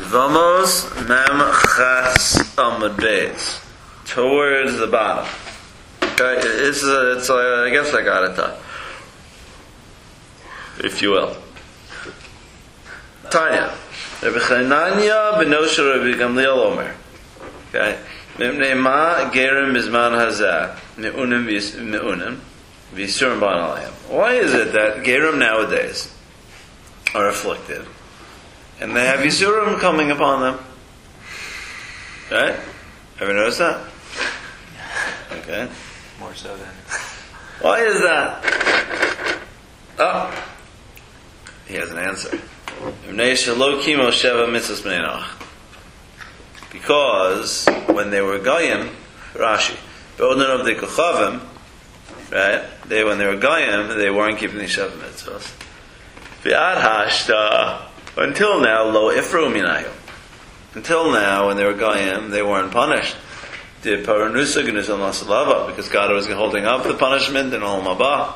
Vamos mem chas amud beis, towards the bottom. Okay, it's I guess I got it done, if you will. Tanya, Rabbi Chananya b'noshe Rabbi Gamliel Omer. Okay, mimnei ma gerim bizman hazeh meunim v'yisurim ban alayim. Why is it that gerim nowadays are afflicted and they have yisurim coming upon them? Right? Ever notice that? Okay. More so than. Why is that? Oh, he has an answer. Because when they were goyim, Rashi, right? When they were goyim, they weren't keeping the Sheva mitzvahs. Until now, lo ifru minayu. Until now, when they were goyim, they weren't punished. Because God was holding up the punishment in Olam Haba.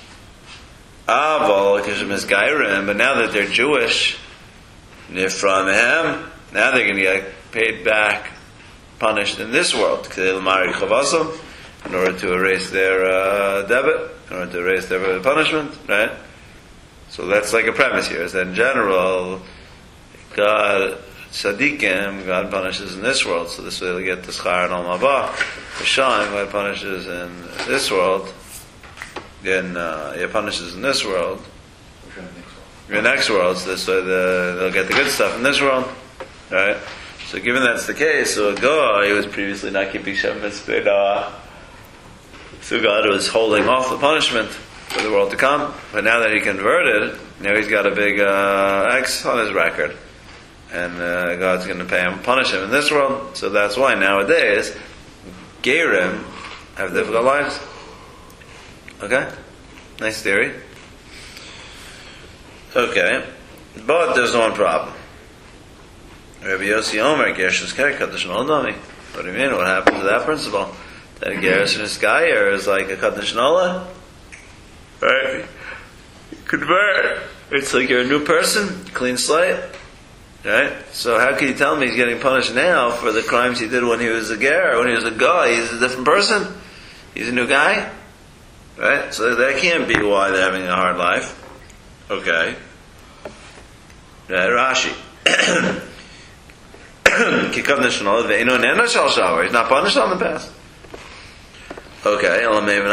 But now that they're Jewish, now they're going to get paid back, punished in this world, in order to erase their debit, in order to erase their punishment, right? So that's like a premise here, is that in general, God punishes in this world, so this way they'll get the schar and Olam Haba. Hashem, God punishes in this world, then he punishes in this world, in the next world, so this way they'll get the good stuff in this world, right? So given that's the case, so a guy who was previously not keeping Shem Mitzvah, so God was holding off the punishment for the world to come, but now that he converted, now he's got a big X on his record. And God's going to punish him in this world. So that's why nowadays Gerim have difficult lives. Okay? Nice theory. Okay. But there's one problem. Rabbi Yossi Omer, Gershon's Ker, Kaddish Nolami. What do you mean? What happens to that principle? That a Gershon's Gayer is like a Kaddish Nola? Right? You convert. It's like you're a new person, clean slate. Right? So how can you tell me he's getting punished now for the crimes he did when he was a ger? When he was a guy, he's a different person. He's a new guy. Right? So that can't be why they're having a hard life. Okay. Right, Rashi. He's not punished on the past. Okay.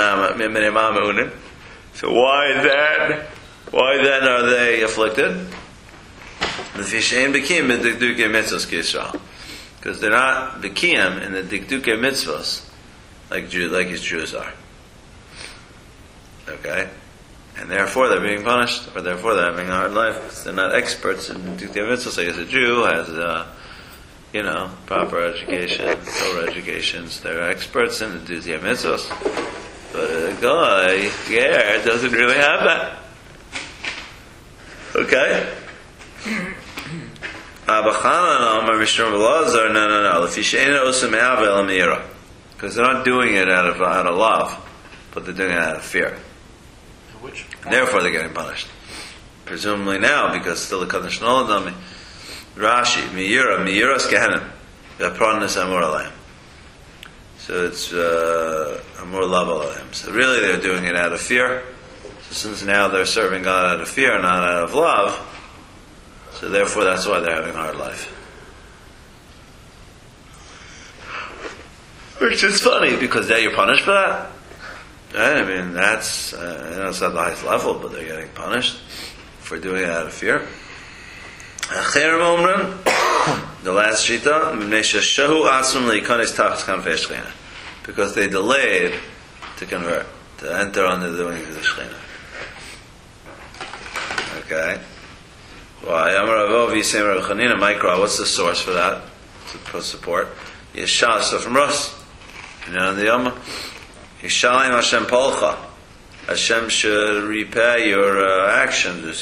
So why then are they afflicted? Because they're not B'kiyam in the Dikduke mitzvahs like his Jews are. Okay? And therefore they're being punished, or therefore they're having a hard life, because they're not experts in Dikduke mitzvahs. Like as a Jew has, proper education, Torah educations, they're experts in the Dikduke mitzvahs. But a guy, doesn't really have that. Okay? No. Because they're not doing it out of love, but they're doing it out of fear. And therefore they're getting punished. Presumably now, because still the Kaddish Noladami. Rashi, Miyiras Gehenim, V'Apronis Amor Alayim. So it's Amor Love Alayim. So really they're doing it out of fear. So since now they're serving God out of fear, not out of love, so therefore that's why they're having a hard life. Which is funny, because now you're punished for that. Right? I mean, that's, it's not the highest level, but they're getting punished for doing it out of fear. The last shita, because they delayed to convert, to enter under the wings of the Shekhinah. Okay. Why? What's the source for that? To support? Yeshal, so from Rus. In the Yom. Yishalim Hashem Polcha. Hashem should repay your actions.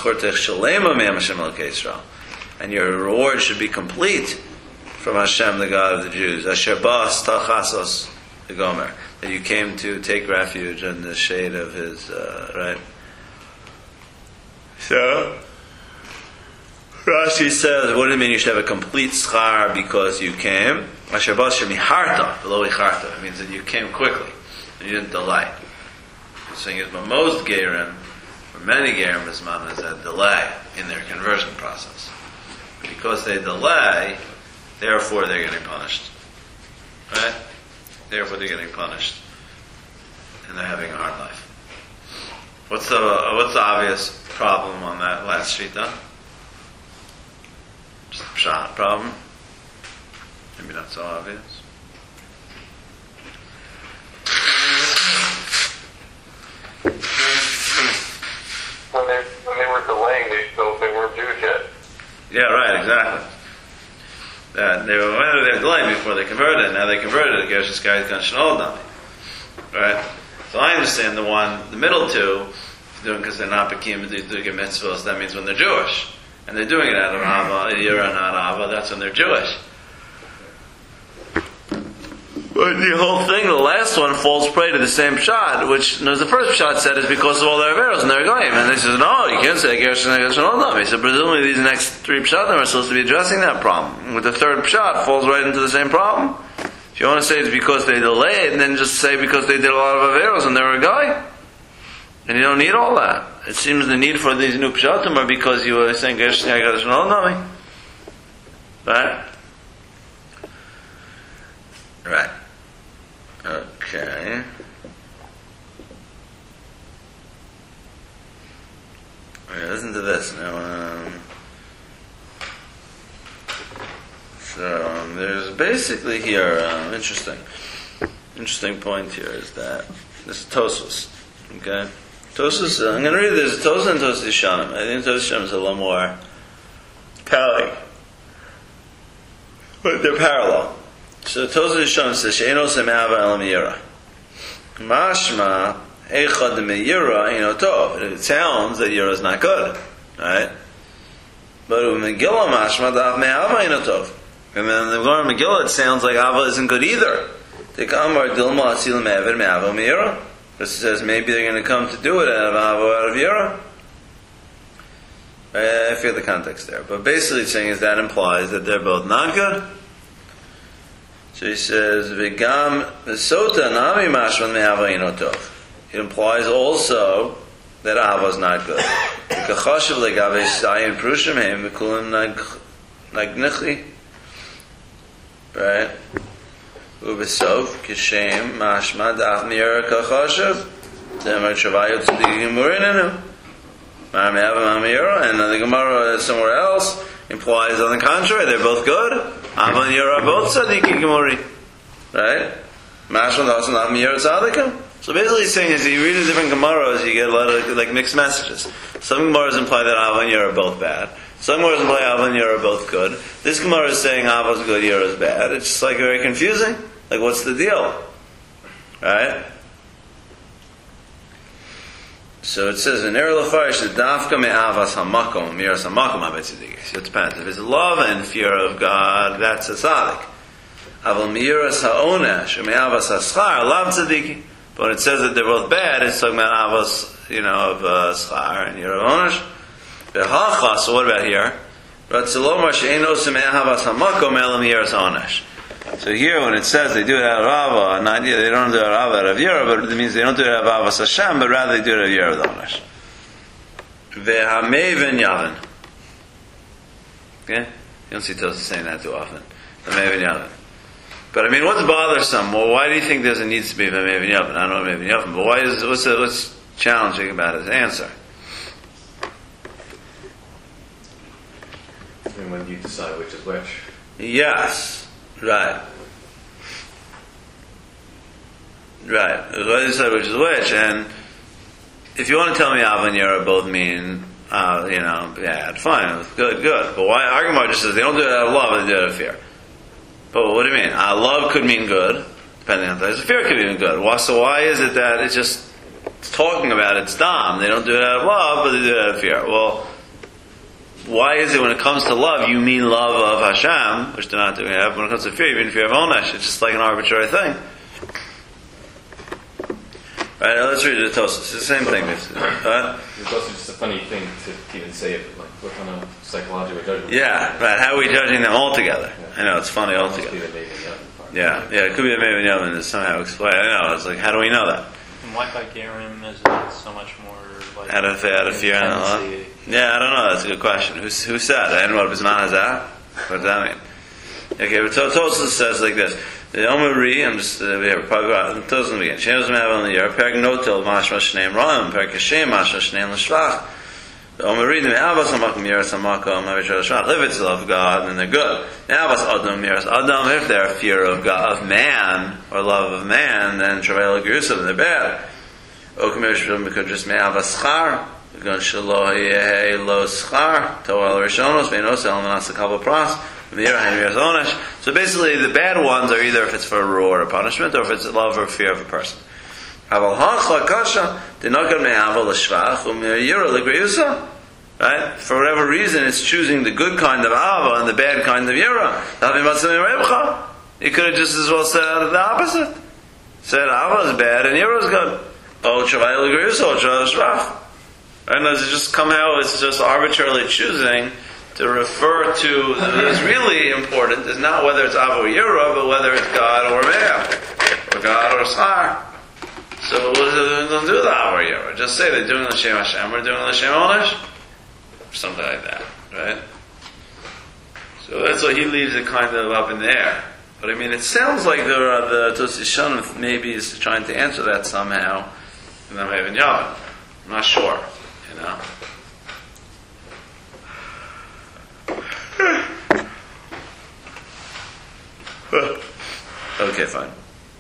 And your reward should be complete from Hashem, the God of the Jews. Asher bas tachasos the Gomer. That you came to take refuge in the shade of His, right? So, Rashi says, what do you mean you should have a complete schar because you came? Asher bas shemiharta, below icharta. It means that you came quickly, and you didn't delay. The thing is, but most gerim, or many gerim bisman, is a delay in their conversion process. Because they delay, therefore they're getting punished. Right? Therefore they're getting punished. And they're having a hard life. What's the obvious problem on that last shita? Just a pshat problem? Maybe not so obvious. When they were delaying, they weren't Jewish yet. Yeah, right, exactly. They were delaying before they converted. Now they converted. The Gershon Sky is Shnol. Right? So I understand the middle two, doing because they're not Bekim, they do get mitzvahs. That means when they're Jewish, and they're doing it out of Ava, Yira, not Ava. That's when they're Jewish. But the whole thing, the last one, falls prey to the same pshat, which the first pshat said is because of all their averos and their goyim. And they says, no, you can't say Gershon Olam. He said, presumably these next three pshatim are supposed to be addressing that problem. With the third pshat, falls right into the same problem. If you want to say it's because they delayed, then just say because they did a lot of averos and they were a guy. And you don't need all that. It seems the need for these new pshatim are because you were saying Gershon Olam. Right? Right. Okay. Alright, listen to this now. So there's basically here interesting point here is that this is Tosfos. Okay, Tosfos. I'm going to read this. Tosfos and Tosfos Yeshanim. I think Tosfos Yeshanim is a little more compelling, but they're parallel. So Tosfos Yeshanim says she'enos emava el miyira. Mashma echad miyira ino tov. It sounds that yira is not good, right? But Megillah mashma daf me'ava ino tov. And then the Gemara Megillah, it sounds like Ava isn't good either. They come or dilma asil me'aver me'ava miyira. This says maybe they're going to come to do it out of Ava or out of yira. I forget the context there, but basically it's saying is that implies that they're both not good. So he says, "V'gam sota nami mashman me'ava ino tov." It implies also that Ava is not good. Kachashiv legave sayin prushim heim v'kulim nagnichi. Right? Ubesof kishem mashma daf miyara kachashiv. Zemar shavayot tzadikim murinenu. Mar me'ava ma'miyara. And the Gemara somewhere else implies on the contrary, they're both good. Ava and Yira are both tzadikim gemuri. Right? Mashma daf miyara tzadikim. So basically he's saying is you read the different Gemaras, you get a lot of like mixed messages. Some Gemaras imply that Ava and Yira are both bad. Some Gemaras imply Ava and Yira are both good. This Gemara is saying Ava is good, Yira is bad. It's just like very confusing. Like what's the deal? Right? So it says in Ner Lefarish that Dafka me'avas hamakom miras hamakom habetzidikis. So it depends. If it's love and fear of God, that's a tzaddik. Aval miras ha'onesh or me'avas ha'schar lav tzadiki. But when it says that they're both bad, it's talking about avos, of schar and yira onesh. Be'hachas. So what about here? Ratzilomar she'enos me'avas hamakom elam yiras onesh. So here, when it says they do it out of Ava, not they don't do it out of Ava, out of Yira, but it means they don't do it out of Avas Hashem, but rather they do it out of Yira Onesh. Ve'hamei v'nyavin. Okay? You don't see Tosfos saying that too often. Hamei v'nyavin. But I mean, what's bothersome? Well, why do you think there needs to be Hamei v'nyavin? I don't know Hamei v'nyavin, but why is what's challenging about his answer? And when you decide which is which. Yes. Right. Which is which, and if you want to tell me Ava and Yira both mean, bad, fine, good. But why? Argument just says they don't do it out of love, they do it out of fear. But what do you mean? Love could mean good, depending on things. Fear could mean good. So why is it that it's just talking about it's dam? They don't do it out of love, but they do it out of fear. Well, why is it when it comes to love, you mean love of Hashem, which they're not doing it. When it comes to fear, you mean fear of Onesh. It's just like an arbitrary thing. Right, now let's read the Tosfos. It's the same thing. It's also just a funny thing to even say it, but like, what kind of psychological judgment? Yeah, right. How are we judging them all together? I know, it's funny altogether. It must be the Maven Yavin part. Yeah, it could be a Maven Yavin to somehow explain. I know, it's like, how do we know that? And why by Gerim is it so much more like Out of fear and all that? Yeah, I don't know. That's a good question. Who said? And what Bisman has that? What does that mean? Okay, but Tosfos says like this. The Omari, I'm just, we have a paragraph, it doesn't begin. Shem doesn't have on the year. Perk notel, mashma shneim ra'im, perk hashem, mashma shneim l'shvach. The Omari, the Me'avas hamakom yeres hamakom, havish l'shvach. If it's love God, then they're good. Me'avas adam, yeres adam, if they're fear of God, of man, or love of man, then travail gerusav, they're bad. Okum yeres shalom, because just Me'avas schar, because shalo yehe lo schar, to'al rishonos, me'nos el manas akabal pras, so basically, the bad ones are either if it's for a reward or punishment, or if it's love or fear of a person. Right? For whatever reason, it's choosing the good kind of ava and the bad kind of yira. You could have just as well said the opposite. Said ava is bad and yira is good. And as it just come out, it's just arbitrarily choosing to refer to what is really important is not whether it's Ava or Yira, but whether it's God or Mea, or God or Sar. So what is it going to do with Ava or Yira? Just say they're doing L'Shem Hashem or doing L'Shem Onesh? Something like that, right? So that's why he leaves it kind of up in the air. But I mean, it sounds like the Tosfos Yeshanim maybe is trying to answer that somehow in the Maven Yavin. I'm not sure, you know. Okay, fine.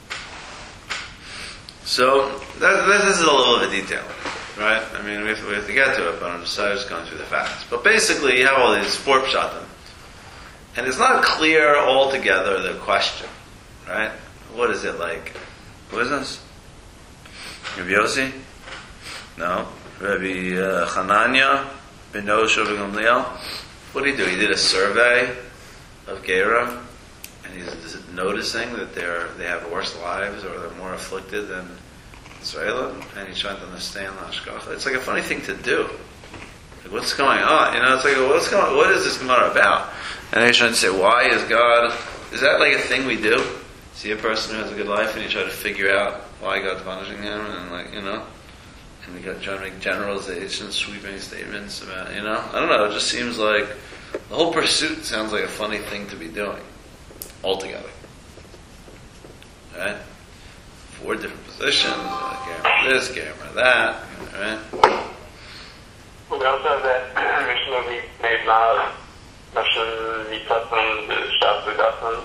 So this is a little bit of detail, right? I mean, we have to get to it, but I'm just going through the facts. But basically, you have all these four pshatim, and it's not clear altogether the question, right? What is it like? What is this? Rabbi Yossi? No. Rabbi Hananya? Ben Nosha ben Gamliel? What did he do? He did a survey of Gera, and he's noticing that they have worse lives or they're more afflicted than Israel, and he's trying to understand the Hashgacha. It's like a funny thing to do. Like, what's going on? You know, it's like, what is this Gemara about? And he's trying to say, why is God, is that like a thing we do? See a person who has a good life and you try to figure out why God's punishing him, and like, you know, and you got trying to make generalizations, sweeping statements about, you know, I don't know, it just seems like the whole pursuit sounds like a funny thing to be doing altogether. Right? 4 different positions, camera this, camera that, right? We also have that Mishnah made loud, Hashem Vitatzen, Shabbat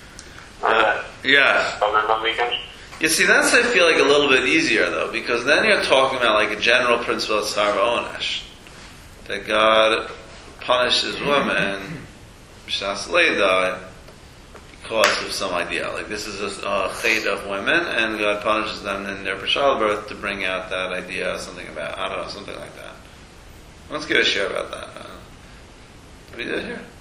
yeah. on weekends. You see, that's I feel like a little bit easier though, because then you're talking about like a general principle of Sarva Onesh, that God punishes women, B'shas Leida, because of some idea. Like this is a chait of women, and God punishes them in their childbirth to bring out that idea, something about, I don't know, something like that. Let's give a share about that. What we did here?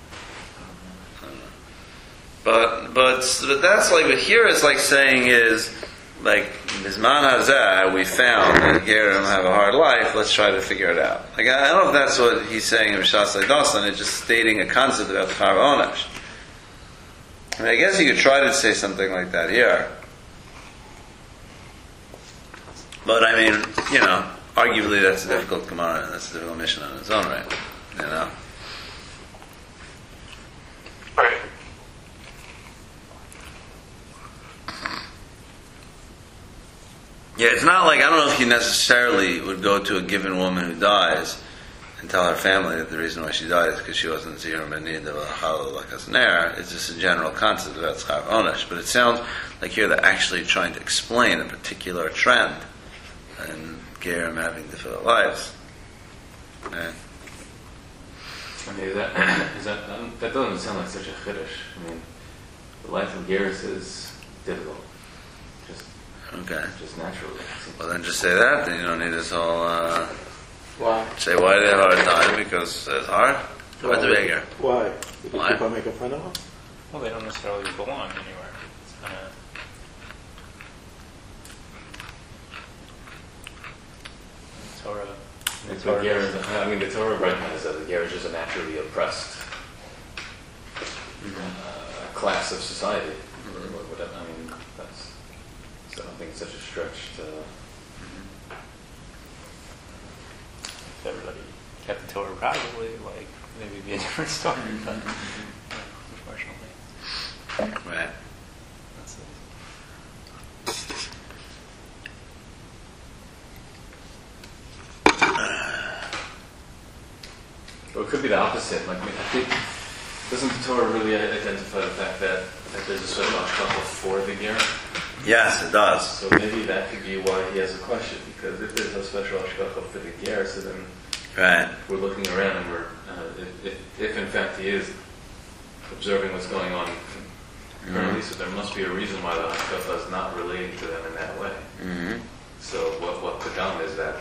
But that's like, but here it's like saying is, like, Mizman Hazeh, we found that Gerim have a hard life, let's try to figure it out. Like, I don't know if that's what he's saying in Rishas Leidasan, it's just stating a concept about the Char Onesh. I mean, I guess you could try to say something like that here. But I mean, you know, arguably that's a difficult Gemara, and that's a difficult mission on its own right, you know. Right. Yeah, it's not like, I don't know if you necessarily would go to a given woman who dies and tell her family that the reason why she died is because she wasn't Zira Benid of a Halal Lakasner. It's just a general concept about Tzchar Onesh. But it sounds like here they're actually trying to explain a particular trend in Gerim having difficult lives. Right? I mean, that doesn't sound like such a chiddush. I mean, the life of Geras is difficult. Okay. Just naturally. Well, then just say that. Then you don't need this whole. Why? Say why they have a hard time, because it's hard. What's the bigger? Why? Because Why? people make fun of them? Well, they don't necessarily belong anywhere. It's kind of Torah. The Torah recognizes that the ger is just a naturally oppressed class of society. Whatever. I mean, that's. So I don't think it's such a stretch to. If everybody kept the Torah probably, like, maybe it'd be a different story, but unfortunately. Right. That's it. Or it could be the opposite. Like, I think, doesn't the Torah really identify the fact that there's a special hashgacha for the ger? Yes, it does. So maybe that could be why he has a question, because if there's a special hashgacha for the ger, so then Right. we're looking around and we're, if in fact he is observing what's going on currently, so there must be a reason why the hashgacha is not relating to them in that way. Mm-hmm. So what pagam is that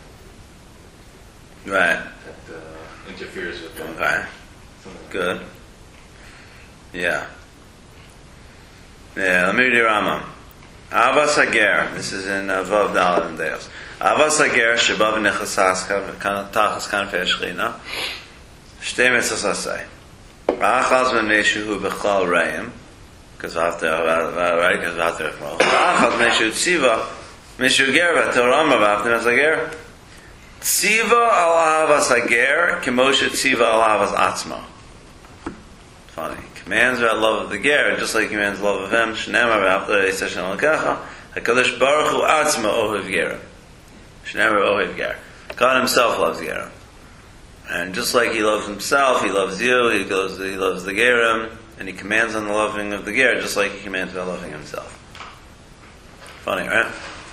Right. interferes with them? Okay. Something like Good. Yeah. Yeah, let me read the Rambam. Avas Hager, this is in Vav Daled and Deos. Avas Hager, Shebav Nechasas Tachas Kanfei Shechina, Shtei Mitzvos Asay. Ra'achaz Ben Meshu Bechlal Reim, because after Ra'achaz Meshu Tziva, Meshu Ger, V'Torah Mavav Nefas Hager, Tziva al Avas Hager, Kemoshe Tziva al Avas Atzma. Funny. Commands about love of the ger, just like he commands love of him. Shneimar v'after eisashen alkacha. Hakadosh Baruch Hu atzma ohev ger. Shneimar ohev ger. God Himself loves ger, and just like He loves Himself, He loves you. He loves the gerim, and He commands on the loving of the ger, just like He commands about loving Himself. Funny, right?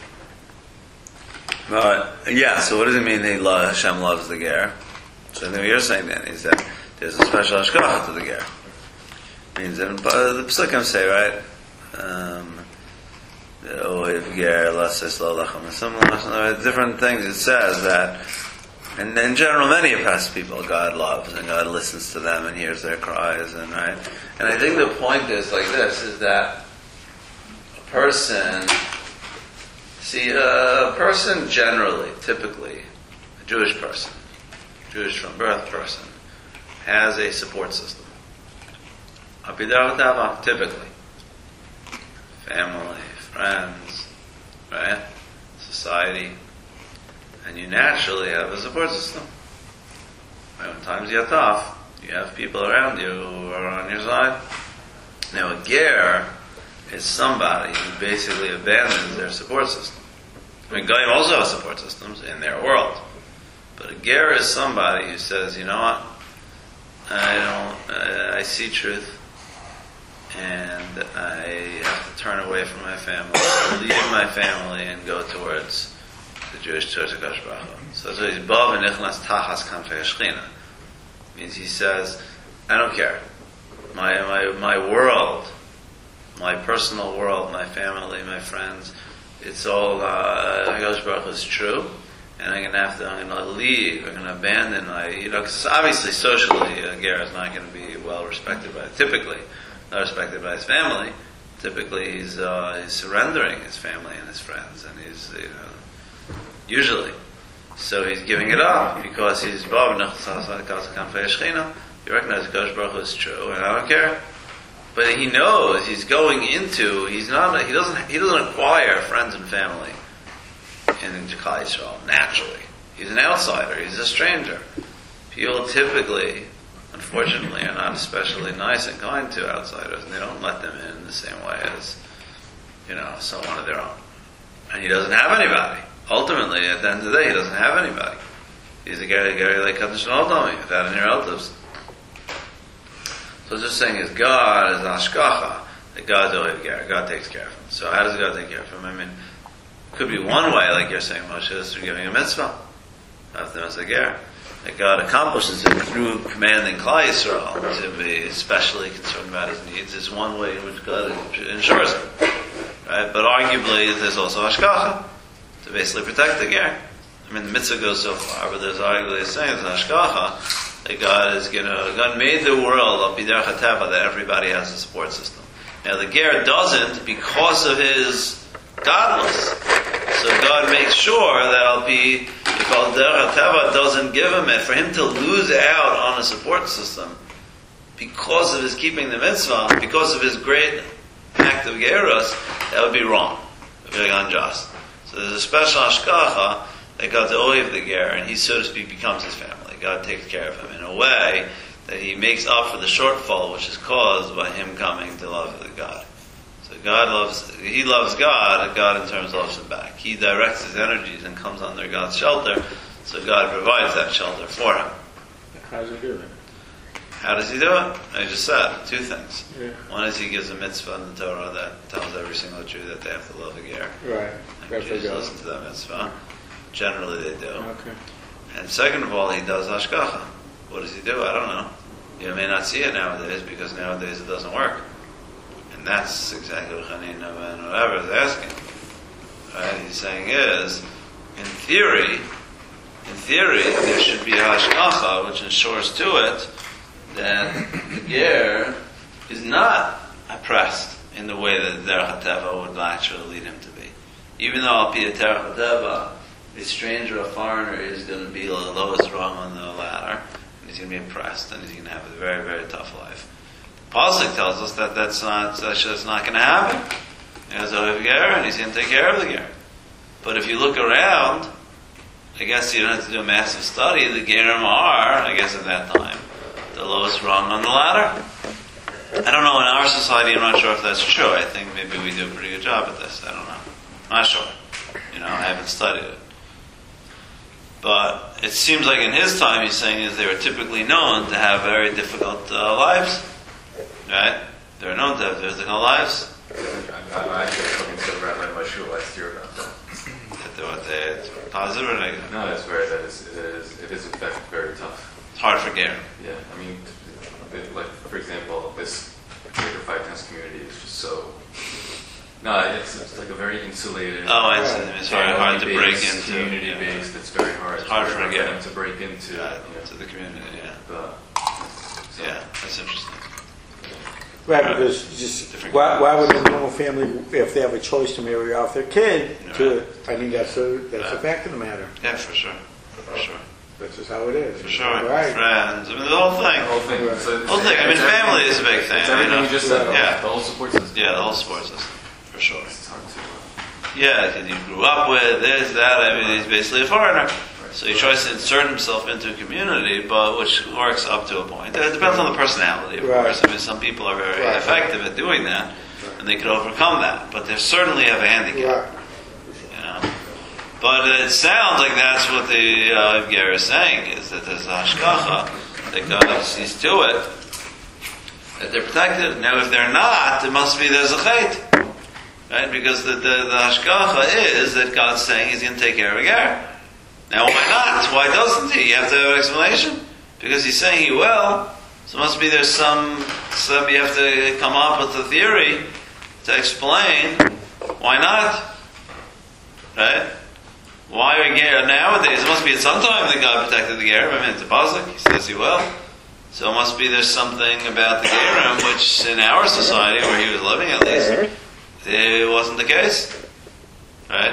But yeah. So what does it mean? Hashem loves the ger. So I think what you're saying then is that there's a special hashgacha to the ger. Means that the Pesukim say, right? Different things. It says that, and in general, many oppressed people God loves, and God listens to them and hears their cries, and right. And I think the point is like this: is that a person generally, typically, a Jewish person, Jewish from birth person, has a support system. Typically. Family, friends, right? Society. And you naturally have a support system. When times get tough, you have people around you who are on your side. Now a ger is somebody who basically abandons their support system. I mean, Goyim also have support systems in their world. But a ger is somebody who says, you know what? I see truth, and I have to turn away from my family, leave my family, and go towards the Jewish Church of Hakadosh Baruch Hu. So he's Bav and Nichnas Tachas Kanfei Shechina. Means he says, I don't care. My world, my personal world, my family, my friends, it's all Hakadosh Baruch Hu is true. And I'm going to leave, I'm going to abandon because obviously socially, a ger is not going to be well respected typically, not respected by his family. Typically he's surrendering his family and his friends, and he's, usually. So he's giving it up, because he's, you recognize Hakadosh Baruch Hu is true, and I don't care. But he knows he doesn't acquire friends and family in Klal Yisrael naturally. He's an outsider. He's a stranger. People typically, unfortunately, are not especially nice and kind to outsiders, and they don't let them in the same way as, someone of their own. And he doesn't have anybody. Ultimately, at the end of the day, he doesn't have anybody. He's a Gary like Kaddish Naldami, without any relatives. So it's just saying is God is Ashkacha, that God's Ohev Ger. God takes care of him. So how does God take care of him? I mean, could be one way, like you're saying, Moshe, is through giving a mitzvah. After a ger. That God accomplishes it through commanding Klal Yisrael to be especially concerned about his needs. Is one way in which God ensures it. Right? But arguably, there's also hashgacha to basically protect the ger. I mean, the mitzvah goes so far, but there's arguably a saying, there's hashgacha, that God made the world al pi derech hateva, that everybody has a support system. Now the ger doesn't because of his godless. So God makes sure that if But Derech HaTeva doesn't give him it. For him to lose out on a support system because of his keeping the mitzvah, because of his great act of Gerus, that would be wrong. It would be like unjust. So there's a special hashgacha that God's ohev the ger, and he, so to speak, becomes his family. God takes care of him in a way that he makes up for the shortfall which is caused by him coming to love the God. So he loves God, and God in turn loves him back. He directs his energies and comes under God's shelter, so God provides that shelter for him. How does he do it? How does he do it? I just said two things. Yeah. One is he gives a mitzvah in the Torah that tells every single Jew that they have to love the ger. Right. And That's Jews what listen to that mitzvah. Generally they do. Okay. And second of all, he does hashgacha. What does he do? I don't know. You may not see it nowadays because nowadays it doesn't work. And that's exactly what Hanina and whatever is asking. Right? He's saying is, in theory, there should be a hashgacha which ensures to it that the ger is not oppressed in the way that Derech HaTeva would naturally lead him to be. Even though Al Pi Derech HaTeva, a stranger, a foreigner, is going to be the lowest rung on the ladder, and he's going to be oppressed, and he's going to have a very, very tough life. Pasuk tells us that that's not going to happen. He has a ger, and he's going to take care of the ger. But if you look around, I guess you don't have to do a massive study. The gerim are, I guess at that time, the lowest rung on the ladder. I don't know, in our society, I'm not sure if that's true. I think maybe we do a pretty good job at this. I don't know. I'm not sure. I haven't studied it. But it seems like in his time, he's saying is they were typically known to have very difficult lives. Right? They were known to have difficult lives. I actually talking to Rabbi Mashul last year about that. Positive or negative? No, that's very, it is in fact very tough. It's hard for gerim. Yeah, I mean, like, for example, this Greater Five Towns community is just so... No, it's like a very insulated... Oh, I see. It's very hard to break into. Community-based, it's very hard. It's hard for them to break into. To the community, yeah. So, yeah, that's interesting. Right, because just why would a normal family, if they have a choice to marry off their kid, I mean that's a fact of the matter. Yeah, for sure. That's just how it is. For sure. Right. Friends. I mean, the whole thing. The whole thing. I mean, family is a big thing. It's everything you just said. Yeah. The whole support system. Yeah, the whole support system. For sure. It's hard to... Yeah, because he grew up with this, that. I mean, he's basically a foreigner. So he tries to insert himself into a community, but which works up to a point. It depends on the personality, of course. I mean, some people are very effective at doing that, and they can overcome that. But they certainly have a handicap. But it sounds like that's what the ger is saying, is that there's a hashgacha, that God sees to it, that they're protected. Now, if they're not, it must be there's a chait. Right? Because the hashgacha is that God's saying he's going to take care of a ger. Now, why not? Why doesn't he? You have to have an explanation. Because he's saying he will. So it must be there's some you have to come up with a theory to explain why not. Right? Why ger nowadays? It must be at some time that God protected the ger. I mean, it's a pasuk. He says he will. So it must be there's something about the gerim which in our society, where he was living at least, it wasn't the case. Right?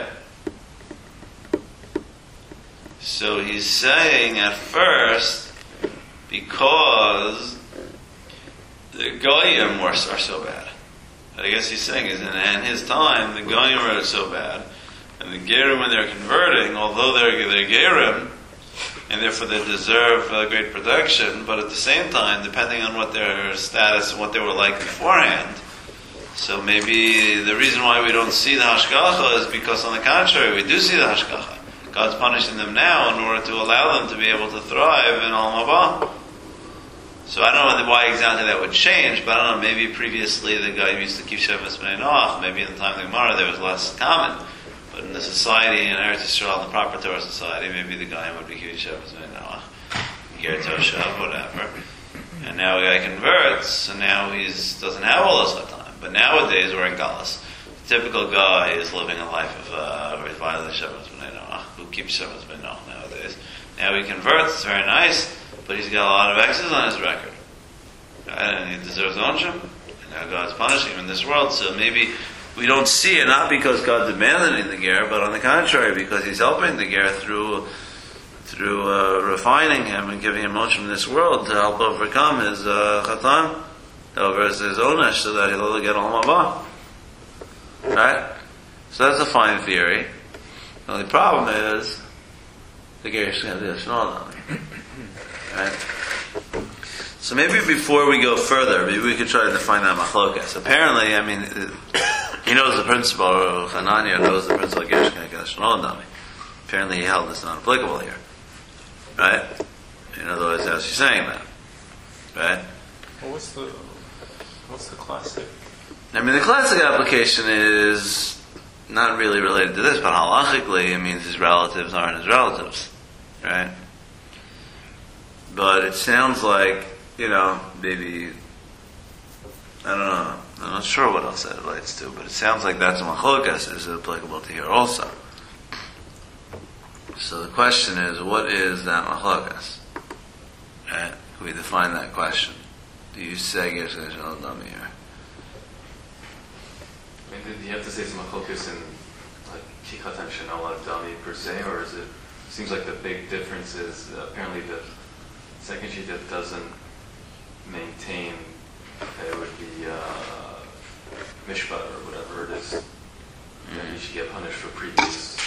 So he's saying at first, because the goyim are so bad. I guess he's saying is in his time, the goyim are so bad. And the gerim, when they're converting, although they're gerim, and therefore they deserve great protection, but at the same time, depending on what their status and what they were like beforehand, so maybe the reason why we don't see the hashgacha is because, on the contrary, we do see the hashgacha. God's punishing them now in order to allow them to be able to thrive in Olam Haba. So I don't know why exactly that would change, but I don't know, maybe previously the guy used to keep Shevis B'nai Noach, maybe in the time of the Gemara there was less common. But in the society, in Eretz Yisrael, the proper Torah society, maybe the guy would be keeping Shevis B'nai Noach, Ger Toshav, whatever. And now the guy converts, and now he doesn't have all this time. But nowadays we're in Galus. The typical guy is living a life of where he's violating Shevis B'nai Noach, who keeps Shevis B'nai Noach nowadays. Now he converts, it's very nice, but he's got a lot of X's on his record. Right? And he deserves onshim. And now God's punishing him in this world. So maybe we don't see it, not because God's abandoning the ger, but on the contrary, because he's helping the ger through through refining him and giving him motion in this world to help overcome his chatan, over his onesh, so that he'll get Olam Haba. Right? So that's a fine theory. The only problem is the Gerish can do Shnodami. Right? So maybe before we go further, maybe we could try to define that machlokas. Apparently, I mean, he knows the principle, Hanania knows the principle of Gerish can do Shnodami. Apparently he held this not applicable here. Right? In other words, how's he saying that? Right? Well, what's the classic? I mean, the classic application is not really related to this, but halachically it means his relatives aren't his relatives. Right? But it sounds like, maybe, I don't know, I'm not sure what else that relates to, but it sounds like that's machlokas is applicable to here also. So the question is, what is that machlokas? Right? Can we define that question? Do you say Gerish K'nei Dami here? I mean, do you have to say some machlokas in like Kikatan Shenal Dami per se, or is it? Seems like the big difference is apparently the second sheet that doesn't maintain that it would be mishpat or whatever it is, then you should get punished for previous.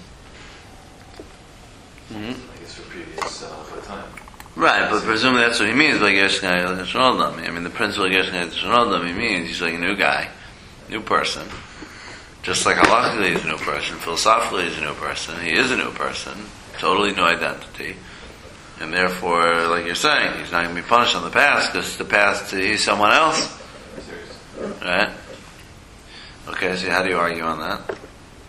I guess for previous time. Right, but presumably that's what he means by Gerish K'nei Dami. I mean, the principle of Gerish K'nei Dami means he's like a new guy, new person. Just like halachically he's a new person, philosophically he's a new person, he is a new person, totally new identity. And therefore, like you're saying, he's not going to be punished on the past, because the past, he's someone else. Right? Okay, so how do you argue on that?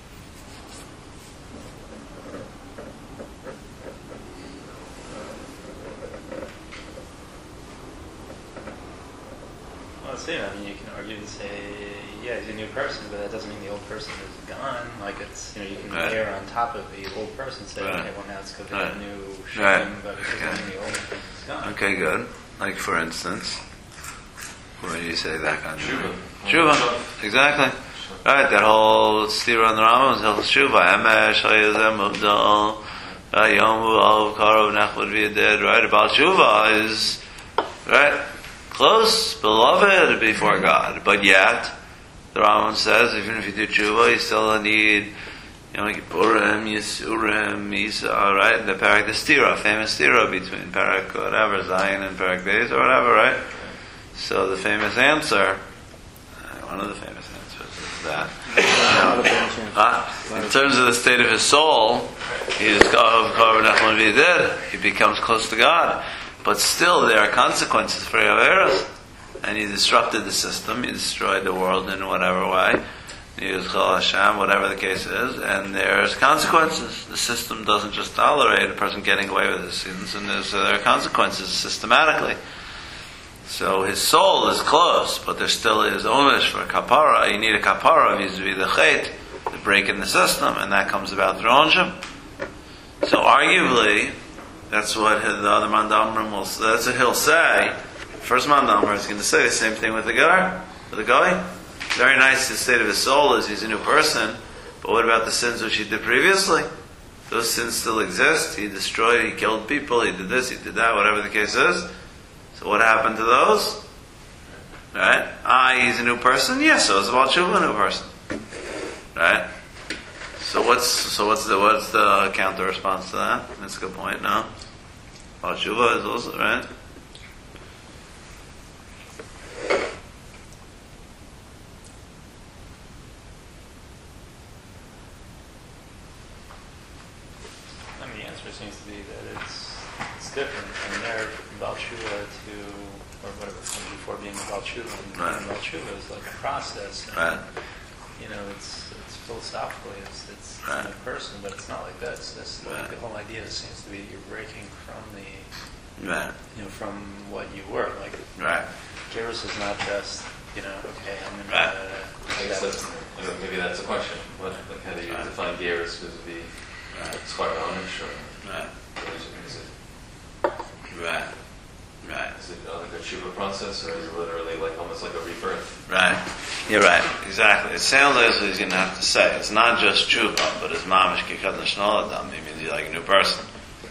I mean, you can argue and say, yeah, he's a new person, but that doesn't mean the old person is gone. Like it's, you can layer on top of the old person, say, okay, well now it's because they have a new shame, but it doesn't mean the old person is gone. Okay, good. Like for instance, what do you say that kind of Shuva. Exactly. Right, that whole stira on the Rambam is called Shuva. Emesh, Hayazem, Mubdal, Yomu, Al, Karov, Nechud, V'yadid. Right, about Shuva is, right, close, beloved before God. But yet, the Rambam says, even if you do tshuva, you still need, Kippurim, Yisurim, Isa, right? The Parak, the stira, famous stira between Parak, whatever, Zion and Parak days or whatever, right? So the famous answer, one of the famous answers is that, in terms of the state of his soul, he becomes close to God. But still, there are consequences for Yaveros. And you disrupted the system, you destroyed the world in whatever way, you use Chol Hashem, whatever the case is, and there's consequences. The system doesn't just tolerate a person getting away with his sins, and there are consequences systematically. So his soul is close, but there still is onus for kapara. You need a kapara vis-a-vis the chait, the break in the system, and that comes about through onshim. So arguably, that's what the other Mandamrim will say. That's what he'll say. First Mandamrim is going to say the same thing with the guy. Very nice, the state of his soul is he's a new person, but what about the sins which he did previously? Those sins still exist. He destroyed, he killed people, he did this, he did that, whatever the case is. So what happened to those? Right? He's a new person? Yes, so it's about Shuvah, a new person. Right? So what's the counter response to that? That's a good point, no? About Shuvah is also, right? The answer seems to be that it's different from there about Shuvah to, or whatever, before being about Shuvah, and about Shuvah is like a process. And, right. It's philosophically, it's right. a person, but it's not like that. It's this, like, the whole idea seems to be you're breaking from right. From what you were. Like, right. Gerus is not just, okay, I'm in right. I guess maybe that's a question. How do you define Gerus vis-a-vis Square Onish or right. Is it right. Right. Is it like a tshuva process, or is it literally almost like a rebirth? Right. You're right. Exactly. It sounds like that's what he's going to have to say. It's not just tshuva, but it's mamish kikad l'shnol adam. It means you're like a new person.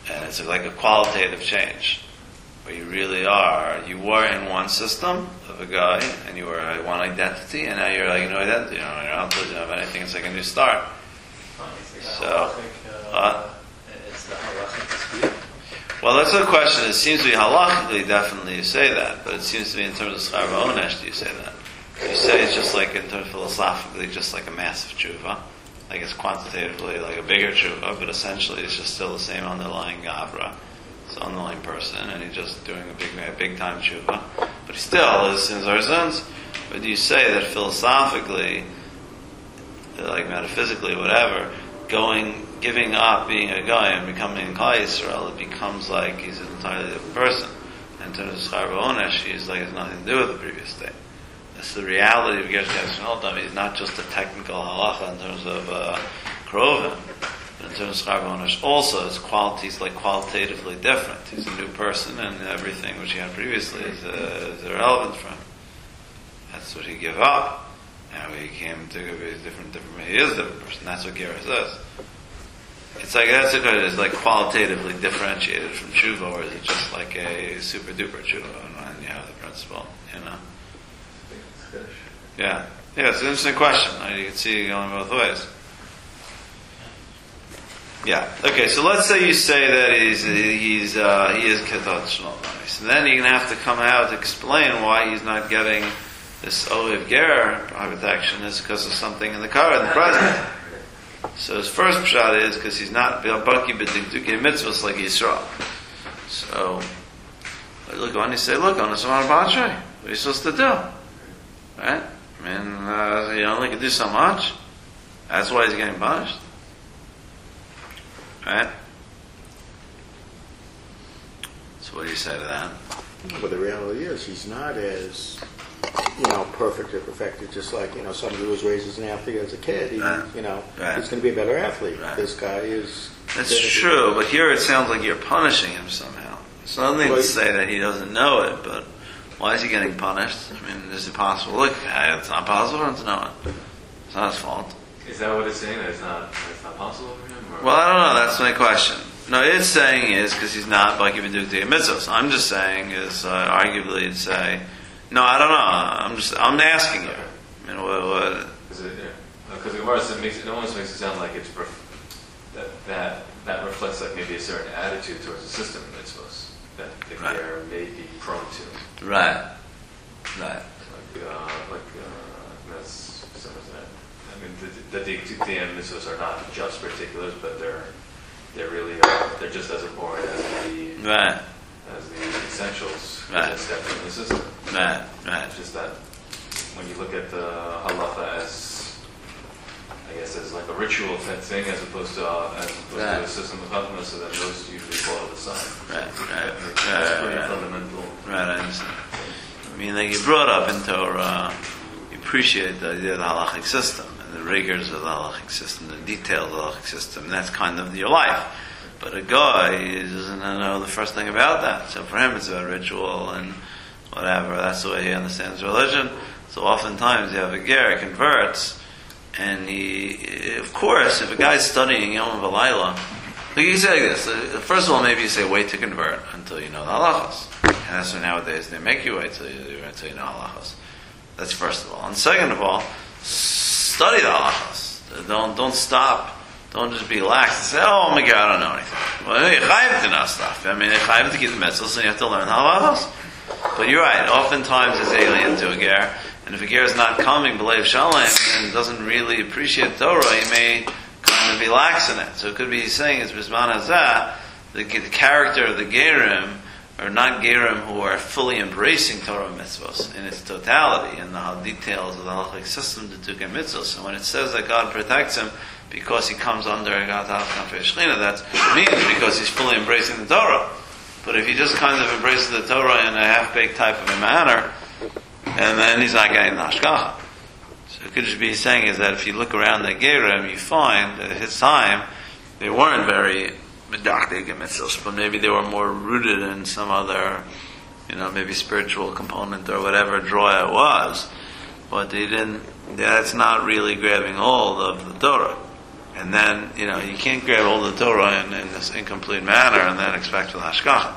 And it's like a qualitative change, where you really are. You were in one system of a guy, and you were one identity, and now you're like a new identity. You're not you don't have anything. It's like a new start. So, it's the halachic dispute. well, that's the question. It seems to be halachically, definitely you say that, but it seems to be in terms of schar v'onesh, do you say that? You say it's just like, in terms of philosophically, just like a massive tshuva. Like it's quantitatively like a bigger tshuva, but essentially it's just still the same underlying gavra. It's an underlying person, and he's just doing a big time tshuva. But he still, his sins are sins. But do you say that philosophically, like metaphysically, whatever, giving up being a guy and becoming a Klal Yisrael, it becomes like he's an entirely different person. And in terms of schar v'onesh, he's like, has nothing to do with the previous state. It's the reality of Gersh Kesson. He's not just a technical halacha in terms of krovim, but in terms of schar v'onesh also, his qualities like qualitatively different. He's a new person, and everything which he had previously is irrelevant for him. That's what he gave up. Now he came to be different. He is a different person. That's what Gersh says. It's like it's like qualitatively differentiated from tshuva, or is it just like a super duper tshuva, and you have the principle, you know? Yeah, it's an interesting question. You can see it going both ways. Yeah. Okay. So let's say you say that he is ketot shnol. So then you're gonna have to come out to explain why he's not getting this Ohev Ger protection is because of something in the car in the present. So his first pshat is because he's not baki b'dikdukei mitzvahs like Yisrael. So look, when you say, look, on the Samar B'Atrei, what are you supposed to do? Right? I mean, you only can do so much. That's why he's getting punished. Right? So what do you say to that? Well, the reality is he's not as, perfect or perfected, just like, somebody who was raised as an athlete as a kid. He's going to be a better athlete. Right. This guy is... That's true, but here it sounds like you're punishing him somehow. It's nothing to say that he doesn't know it, but why is he getting punished? I mean, is it possible? Look, it's not possible for him to know it. It's not his fault. Is that what it's saying? That it's not possible for him? Or? Well, I don't know. That's my question. No, it's saying is because he's not like even doing the mitzvahs. I'm just saying is arguably it'd say, no, I don't know. I'm asking you. I mean, what? Because the Gemara it almost makes it sound like it's that reflects like maybe a certain attitude towards the system of mitzvahs that the Ger may be prone to. Right. That's some of that. I mean, the Dikdukei mitzvahs are not just particulars, but they're really they're just as important as the essentials that step in the system. Right. It's just that when you look at the halacha as like a ritual type thing as opposed to a system of chachma, so that those usually fall to the side. Right. That's pretty fundamental. Right, I understand. I mean, like you brought up in Torah, you appreciate the idea of the halachic system and the rigors of the halachic system, the details of the halachic system, and that's kind of your life. But a guy doesn't know the first thing about that. So for him it's about ritual and whatever. That's the way he understands religion. So oftentimes you have a ger converts, and he, of course, if a guy's studying Yom V'Layla, you say this. First of all, maybe you say wait to convert until you know the halachas. And that's why nowadays they make you wait until you know halachas. That's first of all. And second of all, study the halachas. Don't stop. Don't just be lax and say, oh my God, I don't know anything. Well, you have to know stuff. I mean, you have to keep the mitzvahs, and you have to learn halachas. But you're right. Oftentimes it's alien to a ger, and if a ger is not coming b'leiv shalom and doesn't really appreciate Torah, he may kind of be lax in it. So it could be saying, as Bisman Hazah, the character of the gerim are not gerim who are fully embracing Torah mitzvahs in its totality and the details of the halachic system to Dikdukei mitzvahs. And when it says that God protects him because he comes under God's Shechina, that means because he's fully embracing the Torah. But if he just kind of embraces the Torah in a half-baked type of a manner, and then he's not getting the hashgacha. So it could just be saying is that if you look around the gerim, you find that at his time they weren't very medactic in mitzvahs, but maybe they were more rooted in some other, maybe spiritual component or whatever draw it was. But they didn't. That's not really grabbing hold of the Torah. And then, you can't grab hold of the Torah in this incomplete manner and then expect for the hashgacha.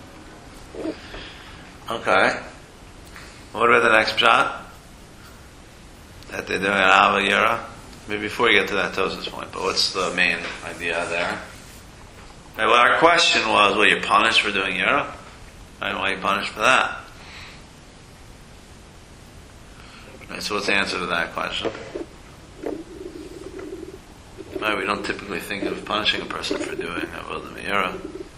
Okay. What about the next pshat? That they're doing an Ava Yira? Maybe before you get to that Tosafos point, but what's the main idea there? Right, well, our question was, you're punished for doing Yira? Right, why are you punished for that? Right, so what's the answer to that question? Right, we don't typically think of punishing a person for doing Avodah Me'ira.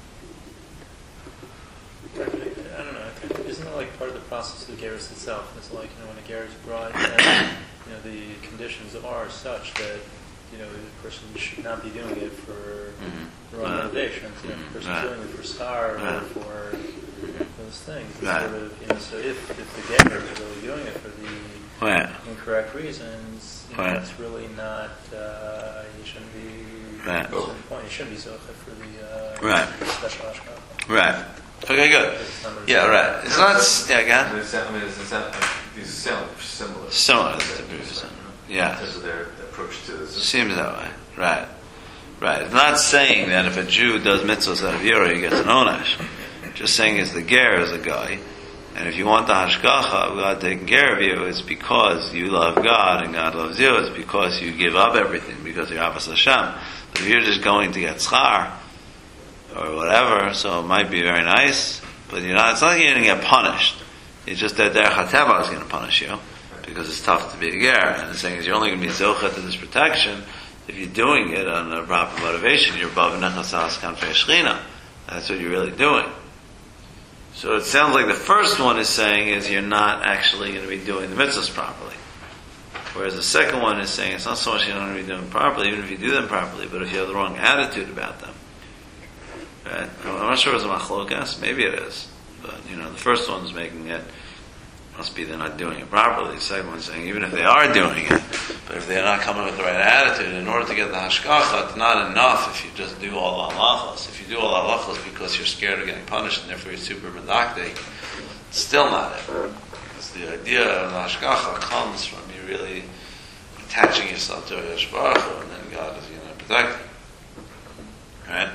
I don't know. Isn't it like part of the process of the gerus itself? It's like, when a gerus is brought, the conditions are such that, the person should not be doing it for the wrong motivations. If the person's doing it for star or for those things, it's sort of, so if the gerus is really doing it for the incorrect reasons, it's really not, you shouldn't be, at a certain point, you shouldn't be zocha for the special hashgacha. Right. Okay, good. Yeah, right. It's not. Yeah, again. These sound similar. Similar to previous. Yeah. In terms of their approach to this. Seems that way. Right. Right. It's not saying that if a Jew does mitzvahs out of Yira, he gets an onash. Just saying is the ger is a guy, and if you want the hashgacha of God taking care of you, it's because you love God and God loves you. It's because you give up everything because you're Avos Hashem. But if you're just going to get schar or whatever, so it might be very nice, but it's not like you're going to get punished. It's just that Derech HaTeva is going to punish you, because it's tough to be a ger. And the thing is, you're only going to be zocha to this protection if you're doing it on a proper motivation. You're above nechasas kanfei shechina. That's what you're really doing. So it sounds like the first one is saying is you're not actually going to be doing the mitzvahs properly. Whereas the second one is saying it's not so much you're not going to be doing them properly, even if you do them properly, but if you have the wrong attitude about them. Right? I'm not sure it's a machlokas. Maybe it is. But, the first one's making it, must be they're not doing it properly. The second one's saying even if they are doing it, but if they're not coming with the right attitude, in order to get the hashgacha, it's not enough if you just do all the halachos. If you do all the halachos because you're scared of getting punished and therefore you're super medactic, it's still not it. Because the idea of the hashgacha comes from you really attaching yourself to a Yesh Baruch Hu, and then God is going to protect you. Right?